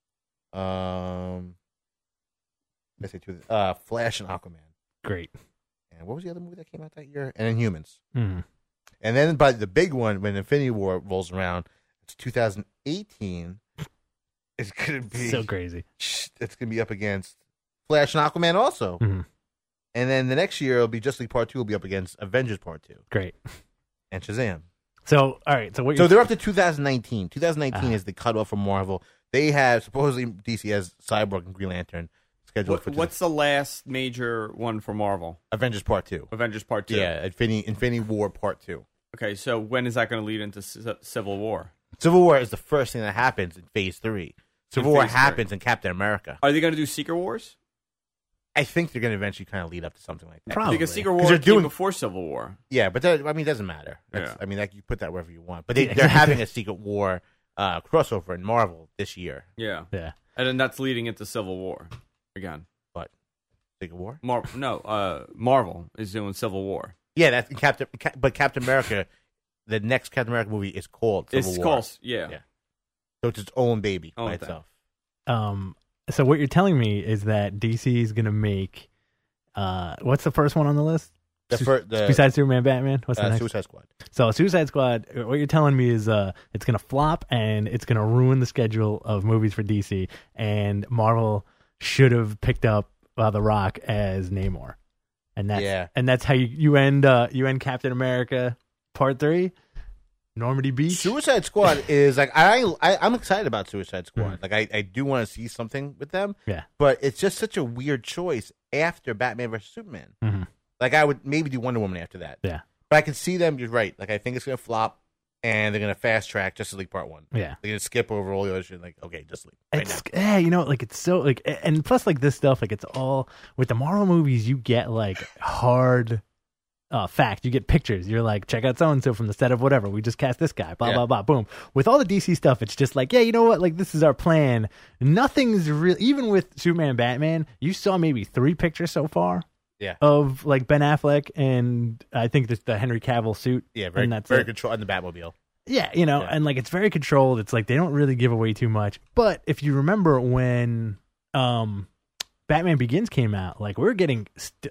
Flash and Aquaman. Great. And what was the other movie that came out that year? And Inhumans. Mhm. And then by the big one, when Infinity War rolls around, it's 2018. It's gonna be So crazy. It's gonna be up against Flash and Aquaman also. Mhm. And then the next year it'll be Justice League Part 2 will be up against Avengers Part 2 Great. and Shazam. So, all right. So what? So You're, they're up to 2019. 2019 is the cutoff for Marvel. They have supposedly DC has Cyborg and Green Lantern. scheduled for What's the last major one for Marvel? Avengers Part 2. Avengers Part 2. Yeah, Infinity War Part 2. Okay, so when is that going to lead into Civil War? Civil War is the first thing that happens in Phase 3. Civil War happens in Captain America. Are they going to do Secret Wars? I think they're going to eventually kind of lead up to something like that. Probably. Because Secret War came before Civil War. Yeah, but that, I mean, it doesn't matter. Yeah. I mean, you put that wherever you want. But they're having a Secret War crossover in Marvel this year. Yeah. Yeah. And then that's leading into Civil War again. What? Secret War? Marvel is doing Civil War. Yeah, that's Captain America, the next Captain America movie is called Civil War. Yeah. So it's its own baby by itself. So what you're telling me is that DC is going to make what's the first one on the list? Besides Superman, Batman, what's the next? Suicide Squad. So Suicide Squad. What you're telling me is it's going to flop and it's going to ruin the schedule of movies for DC. And Marvel should have picked up The Rock as Namor, and that's how you end Captain America Part 3. Normandy Beach. Suicide Squad is like I'm excited about Suicide Squad. Mm-hmm. Like I do want to see something with them. Yeah. But it's just such a weird choice after Batman vs Superman. Mm-hmm. Like I would maybe do Wonder Woman after that. Yeah. But I can see them. You're right. Like I think it's gonna flop, and they're gonna fast track Justice League Part 1. Yeah. They're gonna skip over all the other shit. Like okay, Justice League. It's like it's so like, and plus like this stuff like it's all with the Marvel movies. You get like hard. Fact, you get pictures. You're like, check out so and so from the set of whatever. We just cast this guy. Blah blah blah. Boom. With all the DC stuff, it's just like, yeah, you know what? Like this is our plan. Nothing's real. Even with Superman and Batman, you saw maybe 3 pictures so far. Yeah. Of like Ben Affleck and I think the Henry Cavill suit. Yeah, very controlled in the Batmobile. Yeah, and like it's very controlled. It's like they don't really give away too much. But if you remember when Batman Begins came out, like we're getting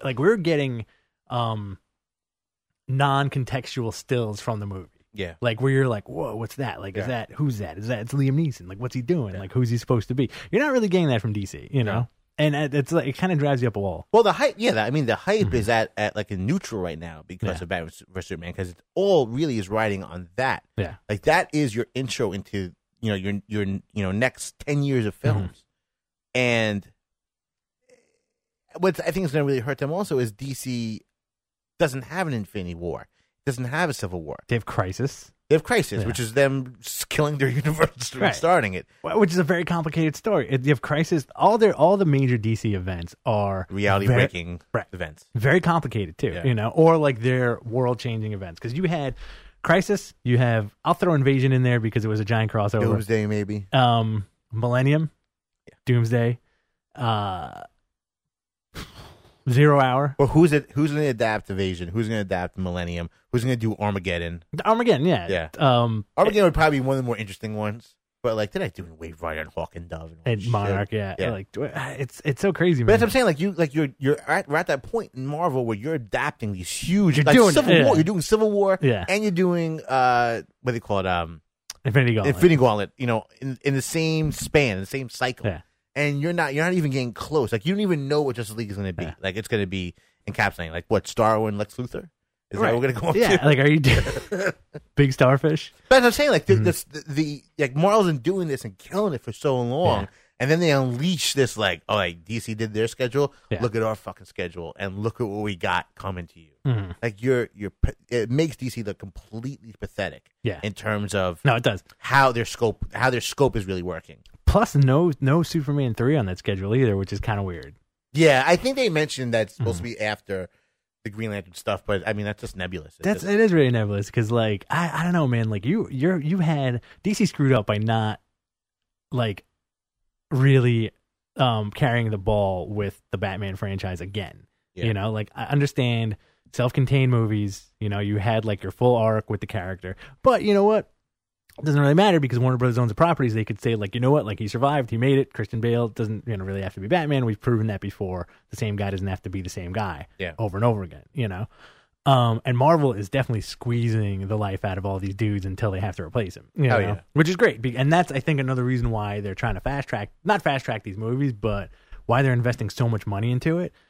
non-contextual stills from the movie. Yeah. Like where you're like, whoa, what's that? Like, who's that? It's Liam Neeson. Like, what's he doing? Like, who's he supposed to be? You're not really getting that from DC, you know? And it's like, it kind of drives you up a wall. Well, the hype, the hype is at like a neutral right now because of Batman vs Superman, because it all really is riding on that. Yeah. Like that is your intro into, your next 10 years of films. And what I think is going to really hurt them also is DC doesn't have an Infinity War. It doesn't have a Civil War. They have Crisis. Which is them killing their universe and starting it. Which is a very complicated story. You have Crisis. All the major DC events are reality-breaking events. Very complicated, too, or like they're world-changing events. Because you had Crisis, I'll throw Invasion in there because it was a giant crossover. Doomsday, maybe. Millennium. Yeah. Doomsday. 0 Hour. Well, who's going to adapt Invasion? Who's going to adapt Millennium? Who's going to do Armageddon? Armageddon, yeah. Yeah. Armageddon would probably be one of the more interesting ones. But like, they're not doing Wave Rider and Hawk and Dove and Monarch, yeah. Like, it's so crazy, man. But that's what I'm saying. We're at that point in Marvel where you're adapting these huge. You're doing Civil War. You're doing Civil War, yeah, and you're doing what do they call it? Infinity Gauntlet. Infinity Gauntlet. In the same span, in the same cycle. Yeah. And you're not even getting close. Like you don't even know what Justice League is going to be. Yeah. Like it's going to be encapsulating. Like what, Starro and Lex Luthor? Is that what we're going to go to? Like are you Big Starfish? But I'm saying like the Marvel's been doing this and killing it for so long, and then they unleash this like DC did their schedule. Yeah. Look at our fucking schedule and look at what we got coming to you. Mm-hmm. Like it makes DC look completely pathetic. Yeah. In terms of it does how their scope is really working. Plus, no Superman 3 on that schedule either, which is kind of weird. Yeah, I think they mentioned that's supposed to be after the Green Lantern stuff, but I mean that's just nebulous. It is really nebulous because, like, I don't know, man. Like you had DC screwed up by not like really carrying the ball with the Batman franchise again. Yeah. Like I understand self-contained movies. You had like your full arc with the character, but you know what? It doesn't really matter because Warner Brothers owns the properties. They could say, like, you know what? Like, he survived. He made it. Christian Bale doesn't really have to be Batman. We've proven that before. The same guy doesn't have to be the same guy over and over again, And Marvel is definitely squeezing the life out of all these dudes until they have to replace him, which is great. And that's, I think, another reason why they're trying to not fast track these movies, but why they're investing so much money into it.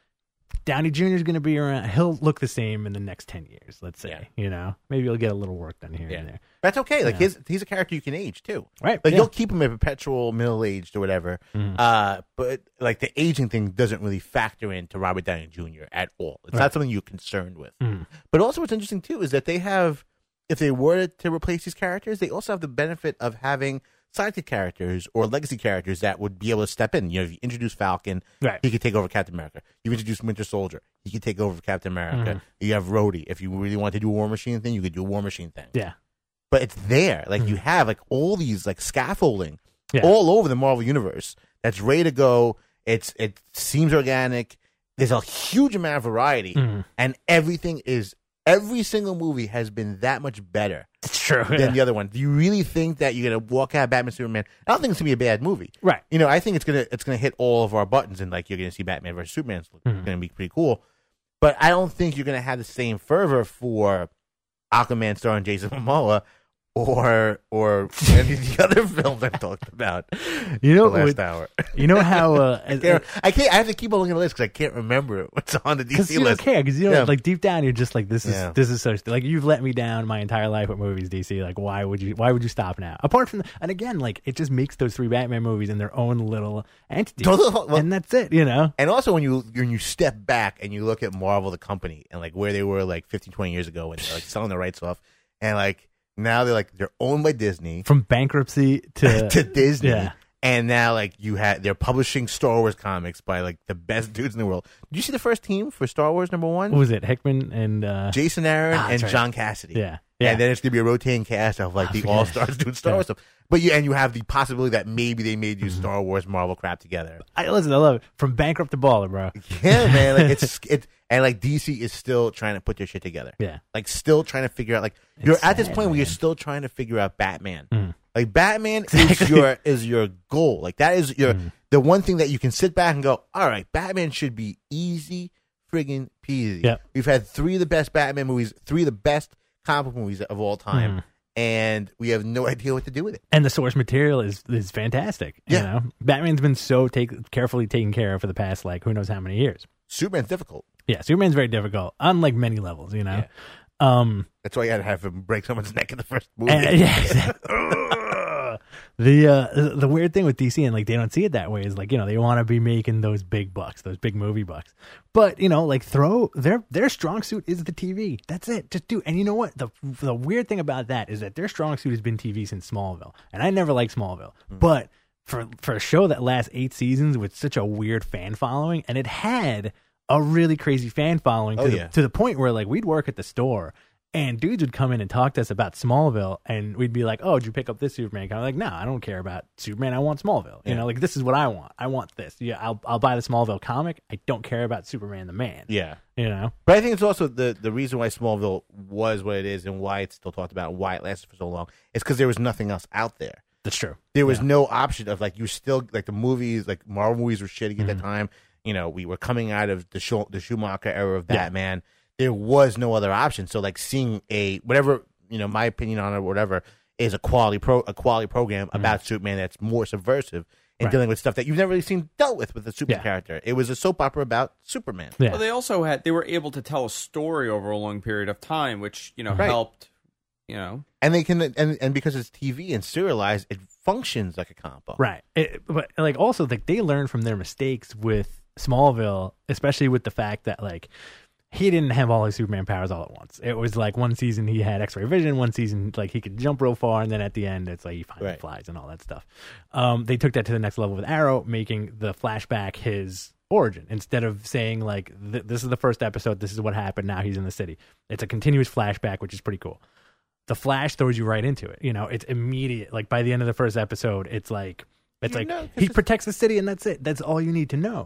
Downey Jr. is going to be around. He'll look the same in the next 10 years, let's say. Yeah. You know, maybe he'll get a little work done here and there. That's okay. Like he's a character you can age too. Right. Like you'll keep him a perpetual middle-aged or whatever. But like the aging thing doesn't really factor into Robert Downey Jr. at all. It's not something you're concerned with. But also what's interesting too is that they have, if they were to replace these characters, they also have the benefit of having sidekick characters or legacy characters that would be able to step in. You know, if you introduce Falcon, he could take over Captain America. You introduce Winter Soldier, he could take over Captain America. You have Rhodey. If you really want to do a War Machine thing, you could do a War Machine thing. Yeah. But it's there. Like you have like all these like scaffolding all over the Marvel universe that's ready to go. It seems organic. There's a huge amount of variety, and every single movie has been that much better. It's true. Than the other one. Do you really think that you're gonna walk out of Batman Superman? I don't think it's gonna be a bad movie. Right. You know, I think it's gonna hit all of our buttons, and like you're gonna see Batman versus Superman. It's gonna be pretty cool. But I don't think you're gonna have the same fervor for Aquaman starring Jason Momoa or any of the other films I've talked about. You know, the last hour. You know how I can't. I have to keep on looking at the list because I can't remember what's on the DC list. You don't care because you know, like deep down, you're just like, this is so like you've let me down my entire life with movies, DC. Like, why would you stop now? Apart from and again, like it just makes those 3 Batman movies in their own little entity, and that's it. You know. And also when you step back and you look at Marvel, the company, and like where they were like 15, 20 years ago when they're like selling the rights off, and like. Now they're owned by Disney. From bankruptcy to Disney. Yeah. And now like they're publishing Star Wars comics by like the best dudes in the world. Did you see the first team for Star Wars #1? What was it? Hickman and Jason Aaron and John Cassidy. Yeah. And then it's gonna be a rotating cast of like the all stars doing Star Wars stuff. But you have the possibility that maybe they made you Star Wars Marvel crap together. I love it. From bankrupt to baller, bro. Yeah, man. Like it's and like DC is still trying to put their shit together. Yeah. Like still trying to figure out like you're at this point where you're still trying to figure out Batman. Like Batman is your goal. Like that is your the one thing that you can sit back and go, all right, Batman should be easy friggin' peasy. Yep. We've had 3 of the best Batman movies, 3 of the best comic book movies of all time. And we have no idea what to do with it. And the source material is fantastic. Yeah. You know? Batman's been so carefully taken care of for the past, like, who knows how many years. Superman's difficult. Yeah, Superman's very difficult on, like, many levels, you know? Yeah. That's why you had to have him break someone's neck in the first movie. The weird thing with DC, and like they don't see it that way, is like, you know, they want to be making those big bucks, those big movie bucks. But, you know, like their strong suit is the TV. That's it. Just do. And you know what? The weird thing about that is that their strong suit has been TV since Smallville. And I never liked Smallville. But for a show that lasts 8 seasons with such a weird fan following, and it had a really crazy fan following to the point where like we'd work at the store and dudes would come in and talk to us about Smallville, and we'd be like, "Oh, did you pick up this Superman?" I'm like, "No, I don't care about Superman. I want Smallville. You know, like this is what I want. I want this. Yeah, I'll buy the Smallville comic. I don't care about Superman the man. Yeah, you know." But I think it's also the reason why Smallville was what it is and why it's still talked about and why it lasted for so long is because there was nothing else out there. That's true. There was no option of like you still like the movies, like Marvel movies were shitty at that time. You know, we were coming out of the Schumacher era of Batman. There was no other option. So like seeing whatever, you know, my opinion on it or whatever is a quality program about Superman that's more subversive and dealing with stuff that you've never really seen dealt with the Superman character. It was a soap opera about Superman. Yeah. Well, they were able to tell a story over a long period of time, which, you know, helped, you know. And they can and because it's TV and serialized, it functions like a comic book. Right. But like also like they learned from their mistakes with Smallville, especially with the fact that like he didn't have all his Superman powers all at once. It was like one season he had X-ray vision, one season like he could jump real far, and then at the end it's like he finally flies and all that stuff. They took that to the next level with Arrow, making the flashback his origin instead of saying like this is the first episode, this is what happened, now he's in the city. It's a continuous flashback, which is pretty cool. The Flash throws you right into it. You know, it's immediate. Like by the end of the first episode, it's like he protects the city and that's it. That's all you need to know.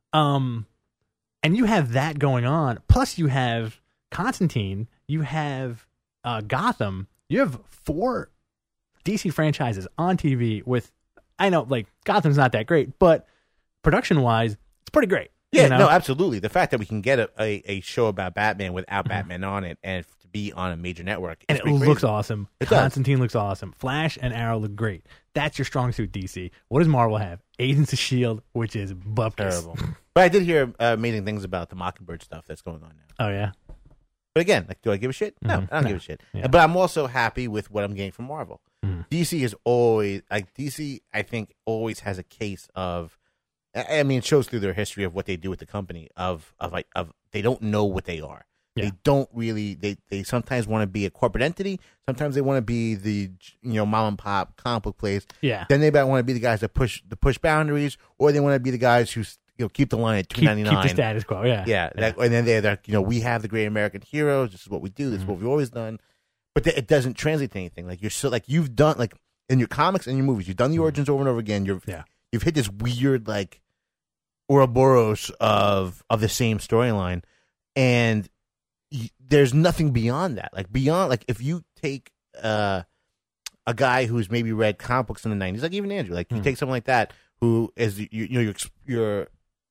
And you have that going on. Plus, you have Constantine. You have Gotham. You have 4 DC franchises on TV with, I know, like, Gotham's not that great, but production-wise, it's pretty great. Yeah, you know? no, absolutely. The fact that we can get a show about Batman without Batman on it and to be on a major network. And it looks awesome. Constantine looks awesome. Flash and Arrow look great. That's your strong suit, DC. What does Marvel have? Agents of S.H.I.E.L.D., which is bupkis. Terrible. But I did hear amazing things about the Mockingbird stuff that's going on now. Oh, yeah? But again, like, do I give a shit? No, I don't give a shit. Yeah. But I'm also happy with what I'm getting from Marvel. DC is always DC. I think always has a case of. I mean, it shows through their history of what they do with the company. Of they don't know what they are. Yeah. They don't really. They sometimes want to be a corporate entity. Sometimes they want to be the mom and pop comic book place. Yeah. Then they want to be the guys that push boundaries, or they want to be the guys who keep the line at $2.99. Keep the status quo. Yeah. Yeah. And then they're we have the great American heroes. This is what we do. This is what we've always done. But it doesn't translate to anything. Like you've done like in your comics and your movies, you've done the origins over and over again. You've hit this weird like Ouroboros of the same storyline, and there's nothing beyond that. Like beyond like if you take a guy who's maybe read comic books in the 90s, like even Andrew, like you take someone like that who is your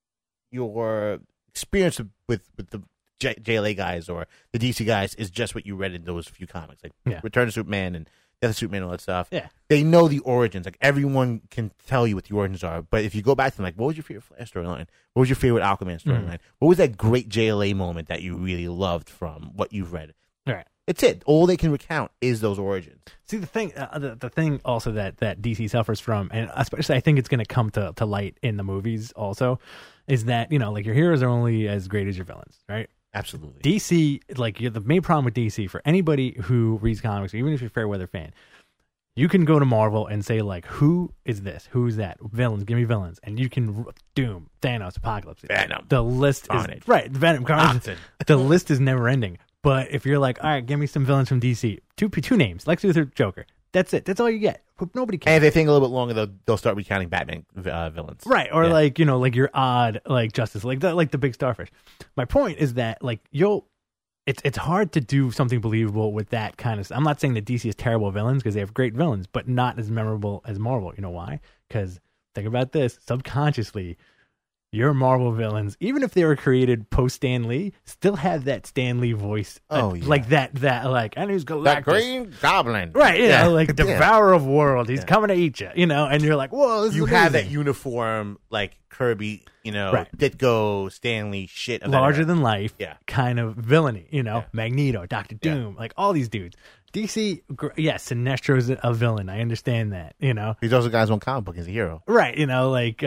experience with the JLA guys or the DC guys is just what you read in those few comics, like Return of Superman and Death of Superman and all that stuff. Yeah. They know the origins. Like everyone can tell you what the origins are. But if you go back to them, like, what was your favorite Flash storyline? What was your favorite Aquaman storyline? What was that great JLA moment that you really loved from what you've read? All right. It's it. All they can recount is those origins. See, the thing, the thing also that DC suffers from, and especially I think it's going to come to light in the movies also, is that like your heroes are only as great as your villains, right? Absolutely. DC, like the main problem with DC for anybody who reads comics, even if you're a fair weather fan, you can go to Marvel and say like, who is this? Who's that? Villains, give me villains, and you can Doom, Thanos, Apocalypse. Venom. The list is right. Venom, Carnage. The list is never ending. But if you're like, all right, give me some villains from DC, two names, Lex Luthor, Joker. That's it. That's all you get. Nobody cares. And if they think a little bit longer, they'll start recounting Batman villains, right? Or like like your odd like Justice, like the big Starfish. My point is that like it's hard to do something believable with that kind of. I'm not saying that DC has terrible villains because they have great villains, but not as memorable as Marvel. You know why? Because think about this: subconsciously, your Marvel villains, even if they were created post Stan Lee, still have that Stan Lee voice. Like that like, and he's Galactus. That Green Goblin. Right, like Devourer of Worlds. He's coming to eat you, and you're like, whoa, this is amazing. Have that uniform, like Kirby, Ditko, Stan Lee shit. Larger than life kind of villainy, Magneto, Doctor Doom, like all these dudes. DC, yes, Sinestro's a villain. I understand that, He's also guy's own comic book. He's a hero. Right, like,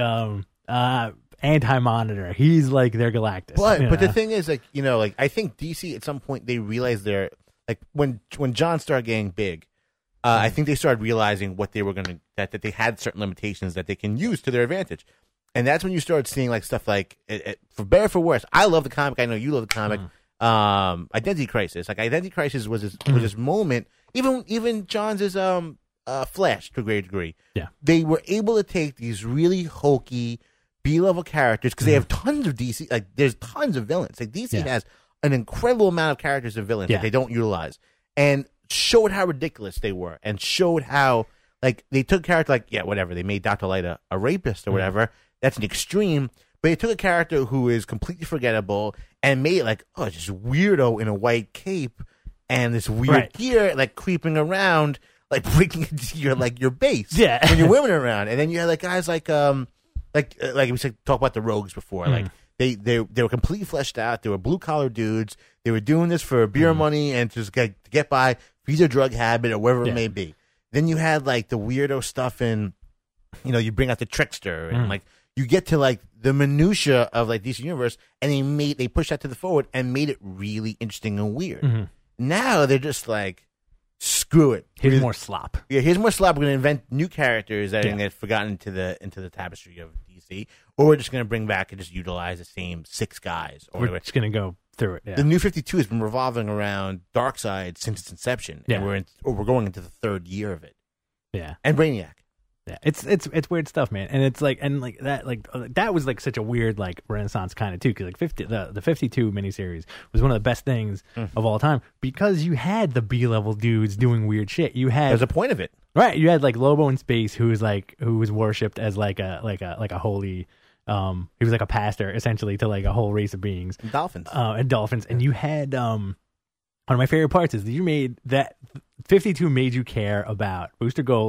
Anti-Monitor. He's like their Galactus. But the thing is, like, I think DC at some point they realized they're like when John started getting big, I think they started realizing what they were gonna that they had certain limitations that they can use to their advantage, and that's when you started seeing like stuff like for better or for worse. I love the comic. I know you love the comic. Identity Crisis. Like Identity Crisis was this moment. Even John's Flash to a great degree. Yeah, they were able to take these really hokey B-level characters because they have tons of DC. Like there's tons of villains. Like DC has an incredible amount of characters and villains that they don't utilize, and showed how ridiculous they were, and showed how like they took a character like whatever they made Dr. Light a rapist or whatever. That's an extreme. But they took a character who is completely forgettable and made it like just weirdo in a white cape and this weird gear like creeping around like breaking into your base when you're women around, and then you had like guys like we said, talk about the rogues before. Like they were completely fleshed out. They were blue collar dudes. They were doing this for beer money and just get by, feed their drug habit or whatever it may be. Then you had like the weirdo stuff in, you bring out the trickster and like you get to like the minutia of like DC Universe, and they pushed that to the forward and made it really interesting and weird. Now they're just like, screw it. Here's more slop. Yeah, here's more slop. We're going to invent new characters that are going to get forgotten into the tapestry of DC, or we're just going to bring back and just utilize the same 6 guys. Or we're just going to go through it. Yeah. The New 52 has been revolving around Darkseid since its inception, and we're going into the 3rd year of it. Yeah, and Brainiac. Yeah, it's weird stuff, man, and it's like that was like such a weird like renaissance kind of too, because like the 52 miniseries was one of the best things of all time because you had the B-level dudes doing weird shit. You had there's a point of it, right? You had like Lobo in space, who was worshipped as like a holy. He was like a pastor essentially to like a whole race of beings, and dolphins, and you had one of my favorite parts is that you made that 52 made you care about Booster Gold.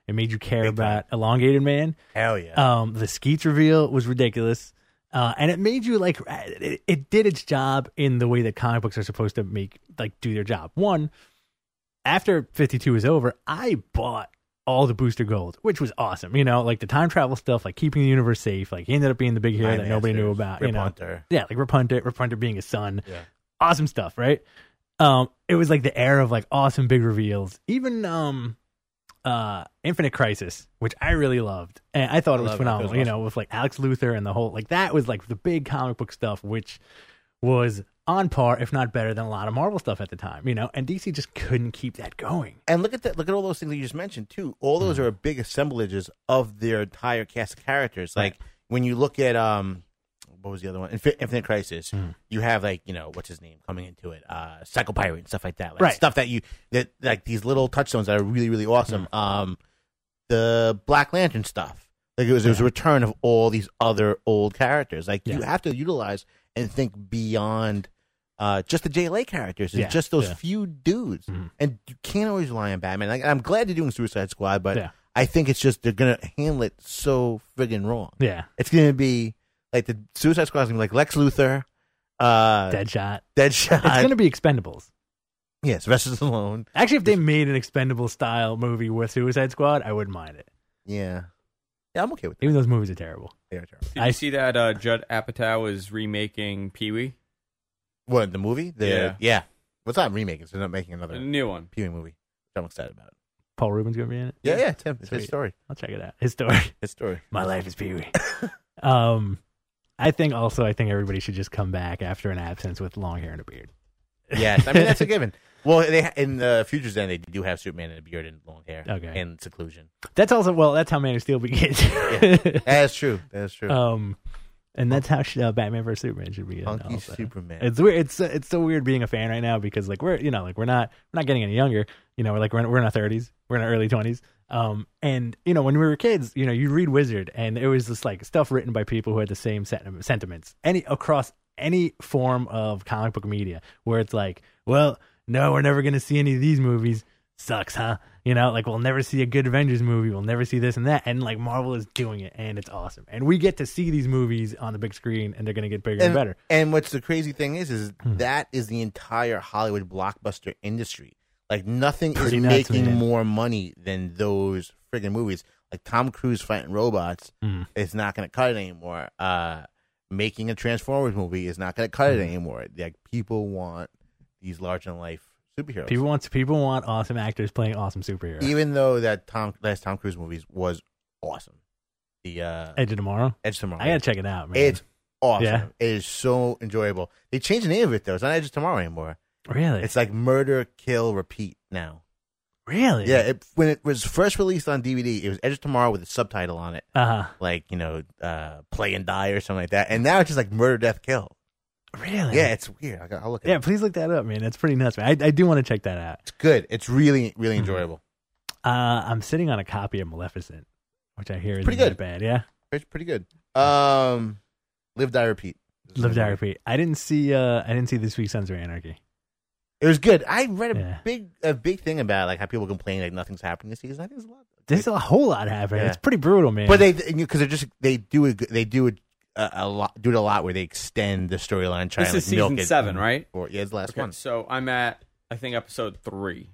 It made you care Big about Elongated Man. Hell yeah. The Skeets reveal was ridiculous. And it made you like it did its job in the way that comic books are supposed to do their job. One, after 52 was over, I bought all the booster gold, which was awesome. You know, like the time travel stuff, like keeping the universe safe. Like he ended up being the big hero that nobody knew about. Rip Hunter. Yeah, like Rip Hunter being his son. Yeah. Awesome stuff, right? It was like the era of like awesome big reveals. Even Infinite Crisis, which I really loved, and I thought it was phenomenal. You know, with like Alex Luthor and the whole like that was like the big comic book stuff, which was on par, if not better, than a lot of Marvel stuff at the time. You know, and DC just couldn't keep that going. And look at that! Look at all those things that you just mentioned too. All those are big assemblages of their entire cast of characters. Like when you look at what was the other one? Infinite Crisis. You have like, you know, what's his name coming into it? Psycho Pirate and stuff like that. Like stuff that like these little touchstones that are really, really awesome. The Black Lantern stuff. Like it was a return of all these other old characters. Like you have to utilize and think beyond just the JLA characters. It's just those few dudes. And you can't always rely on Batman. Like, I'm glad they're doing Suicide Squad, but I think it's just they're going to handle it so friggin' wrong. Yeah. It's going to be like the Suicide Squad is going to be like Lex Luthor, Deadshot. It's going to be Expendables. Yes, Sylvester Stallone. Actually, if they made an Expendables style movie with Suicide Squad, I wouldn't mind it. Yeah, I'm okay with that. Even those movies are terrible. They are terrible. Did you see that Judd Apatow is remaking Pee-wee? What, the movie? Yeah. Well, it's not remaking, so they're not making another A new one. Pee-wee movie, which I'm excited about. Paul Rubin's going to be in it? Yeah, Tim. It's his Sweet. story. I'll check it out. His story. His story. My life is Pee-wee. I think everybody should just come back after an absence with long hair and a beard. Yes, I mean, that's a given. Well, in the Future's End, they do have Superman in a beard and long hair. Okay. And seclusion. That's how Man of Steel begins. That's true. That's true. And that's how Batman vs Superman should be. Funky also. Superman. It's weird. It's so weird being a fan right now because like we're not getting any younger. You know, we're in our 30s. We're in our early 20s. And you know, when we were kids, you know, you read Wizard, and it was just like stuff written by people who had the same sentiments across any form of comic book media, where it's like, well, no, we're never going to see any of these movies. Sucks, huh? You know, like we'll never see a good Avengers movie. We'll never see this and that. And like Marvel is doing it, and it's awesome. And we get to see these movies on the big screen, and they're going to get bigger and better. And what's the crazy thing is that is the entire Hollywood blockbuster industry. Like nothing is making more money than those friggin' movies. Like Tom Cruise fighting robots is not going to cut it anymore. Making a Transformers movie is not going to cut it anymore. Like people want these larger than life superheroes. People want awesome actors playing awesome superheroes. Even though that last Tom Cruise movies was awesome. The Edge of Tomorrow. I gotta check it out, man. It's awesome. Yeah. It is so enjoyable. They changed the name of it though. It's not Edge of Tomorrow anymore. Really? It's like Murder, Kill, Repeat now. Really? Yeah. When it was first released on DVD, it was Edge of Tomorrow with a subtitle on it, like Play and Die or something like that. And now it's just like Murder, Death, Kill. Really? Yeah, it's weird. I'll look at it. Yeah, please look that up, man. That's pretty nuts, man. I do want to check that out. It's good. It's really, really enjoyable. I'm sitting on a copy of Maleficent, which I hear is pretty good. Bad, yeah. It's pretty good. Live, Die, Repeat. Live, Die, Repeat. I didn't see this week's Sons of Anarchy. It was good. I read a big thing about like how people complain like nothing's happening this season. I think there's a lot. There's a whole lot happening. Yeah. It's pretty brutal, man. But they do it a lot where they extend the storyline. This is season 7, right? It's the last one. So I'm at I think episode 3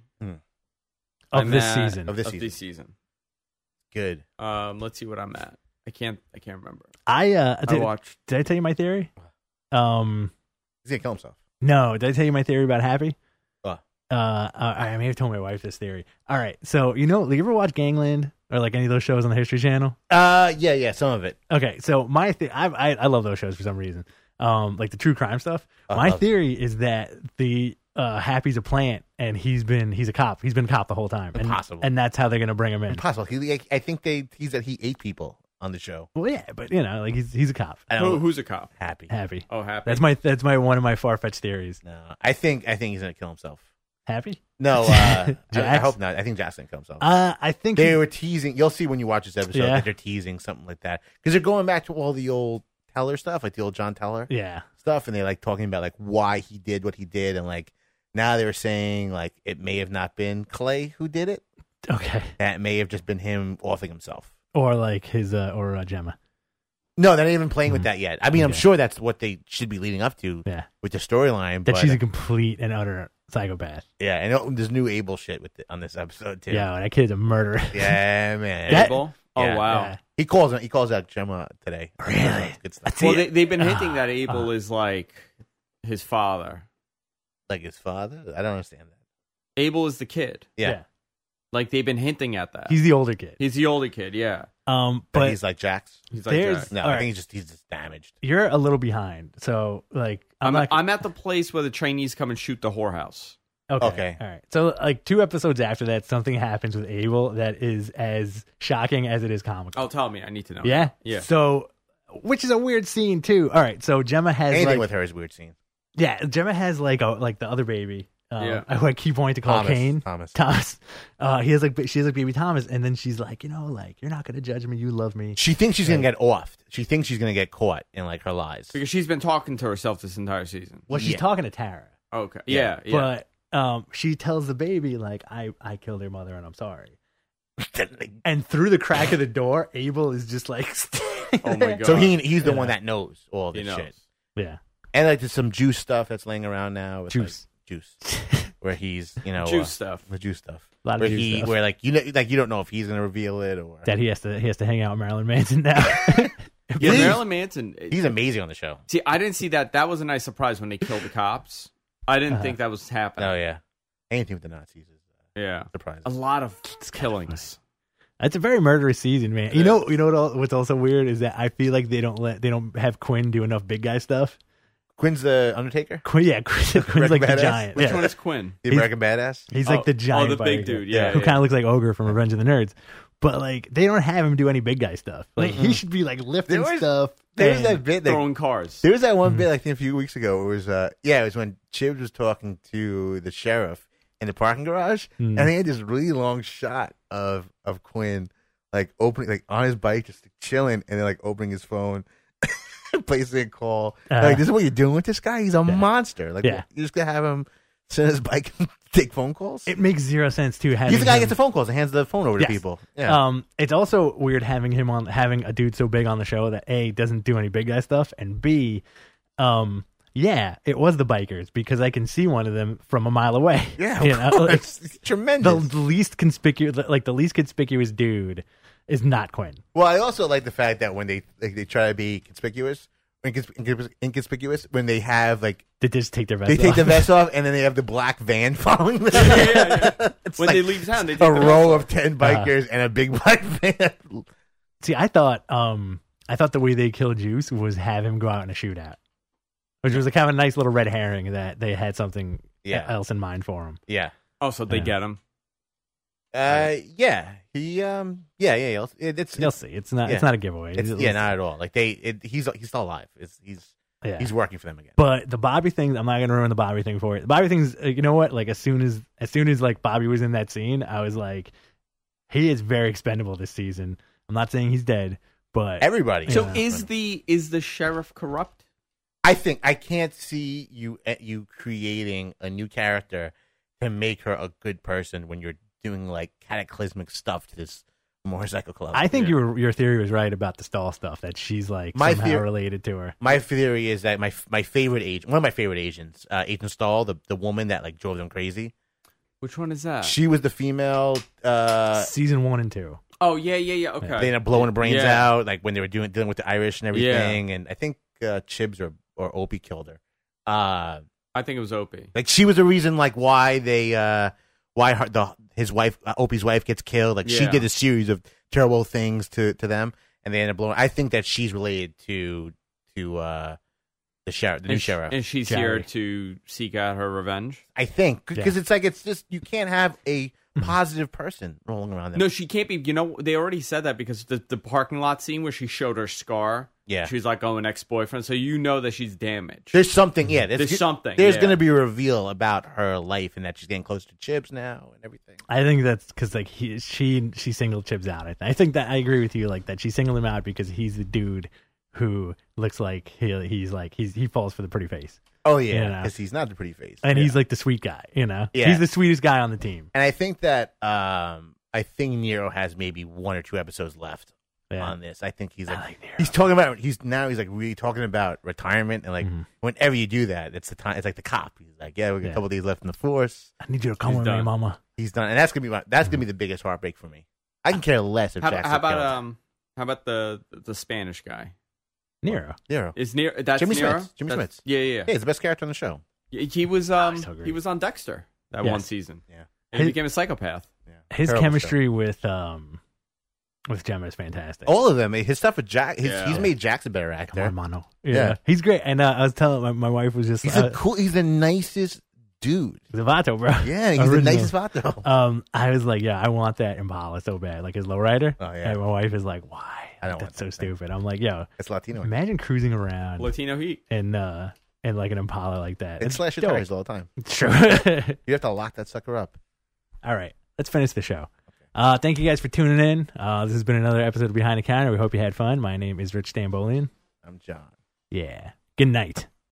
of this season. Of this season. Good. Let's see what I'm at. I can't remember. I watched. Did I tell you my theory? He's gonna kill himself. No, did I tell you my theory about Happy? What? I may have told my wife this theory. All right, so you ever watch Gangland or like any of those shows on the History Channel? Yeah, some of it. Okay, so I love those shows for some reason. Like the true crime stuff. My theory is that the Happy's a plant and he's a cop. He's been a cop the whole time. Impossible. And that's how they're gonna bring him in. Impossible. I think he ate people on the show. Well, yeah, but like he's a cop. Who's a cop? Happy. Oh, Happy. That's my one of my far fetched theories. No, I think he's gonna kill himself. Happy? No, I hope not. I think Jack's gonna kill himself. I think they were teasing. You'll see when you watch this episode that they're teasing something like that because they're going back to all the old Teller stuff, like the old John Teller stuff, and they're like talking about like why he did what he did, and like now they were saying like it may have not been Clay who did it. Okay. That may have just been him offing himself. Or like his Gemma. No, they're not even playing with that yet. I mean, I'm Okay. sure that's what they should be leading up to Yeah. with the storyline. That but, she's a complete and utter psychopath. yeah, and there's new Abel shit on this episode too. Yeah, that kid's a murderer. Yeah, man. That- Abel? Oh Yeah. wow. Yeah. He calls out Gemma today. Really? Good stuff. Well, they've been hinting that Abel is like his father. Like his father? I don't understand that. Abel is the kid. Yeah. Like they've been hinting at that. He's the older kid. He's the older kid. Yeah. But But he's like Jax. He's like There's- Jack. No, All I right. think he's just damaged. you're a little behind. So like I'm not at the place where the trainees come and shoot the whorehouse. Okay. All right. So like 2 episodes after that, something happens with Abel that is as shocking as it is comical. Oh, tell me. I need to know. Yeah? Yeah. So which is a weird scene too. All right. So Gemma has Anything like with her is a weird scene. yeah, Gemma has like the other baby. Yeah. I keep wanting to call Kane. Thomas. She has like baby Thomas, and then she's like, like you're not gonna judge me. You love me. She thinks she's gonna get offed. She thinks she's gonna get caught in like her lies. Because she's been talking to herself this entire season. Well, she's Yeah. talking to Tara, Okay. Yeah. Yeah. but she tells the baby like, I killed her mother and I'm sorry. And through the crack of the door, Abel is just like, Oh my there. God. So he's the Yeah. one that knows all He this knows. shit. Yeah, And like there's some juice stuff that's laying around now. With, Juice. like, juice. Where he's Juice stuff. The juice stuff. A lot of where juice stuff. Where like you don't know if he's gonna reveal it or that he has to hang out with Marilyn Manson now. Yeah, Please. Marilyn Manson. he's amazing on the show. See, I didn't see that. That was a nice surprise when they killed the cops. I didn't think that was happening. Oh yeah. Anything with the Nazis is Yeah. surprising. A lot of killings. It's a very murderous season, man. You know what's also weird is that I feel like they don't have Quinn do enough big guy stuff. Quinn's the Undertaker? Quinn's like the Badass? giant. Which Yeah. one is Quinn? The American Badass? He's like the giant. Oh, the big biker. dude. Yeah. Who yeah. kind of looks like Ogre from Revenge of the Nerds. But like they don't have him do any big guy stuff. Like he should be like lifting There was- stuff. There was and- that bit that Throwing cars. there was that one bit I think a few weeks ago. It was it was when Chibs was talking to the sheriff in the parking garage, and he had this really long shot of Quinn like opening like on his bike, just chilling, and then like opening his phone, placing a call. Like this is what you're doing with this guy. He's a monster. Like Yeah. you're just gonna have him sit on his bike and take phone calls. It makes zero sense too. He's the guy who him- gets the phone calls and hands the phone over to Yes. people. Yeah. It's also weird having a dude so big on the show that A, doesn't do any big guy stuff, and B, yeah, it was the bikers because I can see one of them from a mile away. Yeah, you of know? course. It's tremendous. The least conspicuous dude is not Quinn. Well, I also like the fact that when they try to be conspicuous, inconspicuous, when they have like They just take their vest they take off. the vest off and then they have the black van following them. It's When like they leave town, they take a the row vest of 10 bikers and a big black van. See, I thought the way they killed Juice was have him go out in a shootout, which was a kind of a nice little red herring that they had something Yeah. else in mind for him. Yeah. Oh, so they get him. Yeah. He yeah. It's You'll see. It's not Yeah. a giveaway. it's yeah, not at all. Like he's still alive. Yeah. He's working for them again. But the Bobby thing, I'm not gonna ruin the Bobby thing for it. The Bobby thing's, you know what? Like as soon as like Bobby was in that scene, I was like, he is very expendable this season. I'm not saying he's dead, but Everybody. So Yeah. is the sheriff corrupt? I can't see you creating a new character to make her a good person when you're doing like cataclysmic stuff to this motorcycle club. I think your theory was right about the Stahl stuff, that she's like My somehow theor- related to her. My theory is that my favorite agent, one of my favorite agents, Agent Stahl, the woman that like drove them crazy. Which one is that? She was the female. Season 1 and 2. Oh yeah. Okay. They ended up blowing her brains Yeah. out, like when they were dealing with the Irish and everything. And I think Chibs or Opie killed her. I think it was Opie. Like she was the reason, like why they, his wife, Opie's wife, gets killed. Like she Yeah. did a series of terrible things to them, and they ended up blowing. I think that she's related to the sheriff, the new sheriff. And she's Jerry. here to seek out her revenge. I think because Yeah. it's just you can't have a positive person rolling around them. No, she can't be. You know, they already said that because the parking lot scene where she showed her scar. Yeah. She's like, oh, an ex-boyfriend. So you know that she's damaged. There's something. Yeah, There's something, There's yeah. going to be a reveal about her life and that she's getting close to Chibs now and everything. I think that's because like she singled Chibs out. I think that I agree with you, like that she singled him out because he's the dude who looks like he falls for the pretty face, Oh yeah, Yeah. because he's not the pretty face. and he's like the sweet guy. You know, Yeah. he's the sweetest guy on the team. And I think that I think Nero has maybe 1 or 2 episodes left Yeah. on this. I think he's I like, like Nero. he's talking about he's like really talking about retirement and like whenever you do that, it's the time. It's like the cop. He's like, yeah, we got a couple days left in the force. I need you to come He's with me, done. mama. He's done, and that's gonna be the biggest heartbreak for me. I can care less if How Jackson about the Spanish guy? Nero. Nero. Is Nero? That's Jimmy Nero? Smits. Jimmy That's- Smits. Yeah. Yeah, he's the best character on the show. He was so great. he was on Dexter that Yes. one season. Yeah. And he His- became a psychopath. Yeah. His Terrible chemistry with Gemma is fantastic. All of them. His stuff with Jack. Yeah. He's made Jackson a better Come actor. on, Mono. Yeah. He's great. And I was telling my wife was just He's He's the nicest dude. he's a Vato, bro. Yeah, he's Original. the nicest vato. I was like, yeah, I want that Impala so bad, like his lowrider. Oh, yeah. And my wife is like, why? I don't That's want so that thing. stupid. I'm like, yo, It's Latino. imagine cruising around Latino Heat. in like an Impala like that. It slashes dope. tires all the time. It's true. You have to lock that sucker up. All right, let's finish the show. Thank you guys for tuning in. This has been another episode of Behind the Counter. We hope you had fun. My name is Rich Stambolian. I'm John. Yeah. Good night.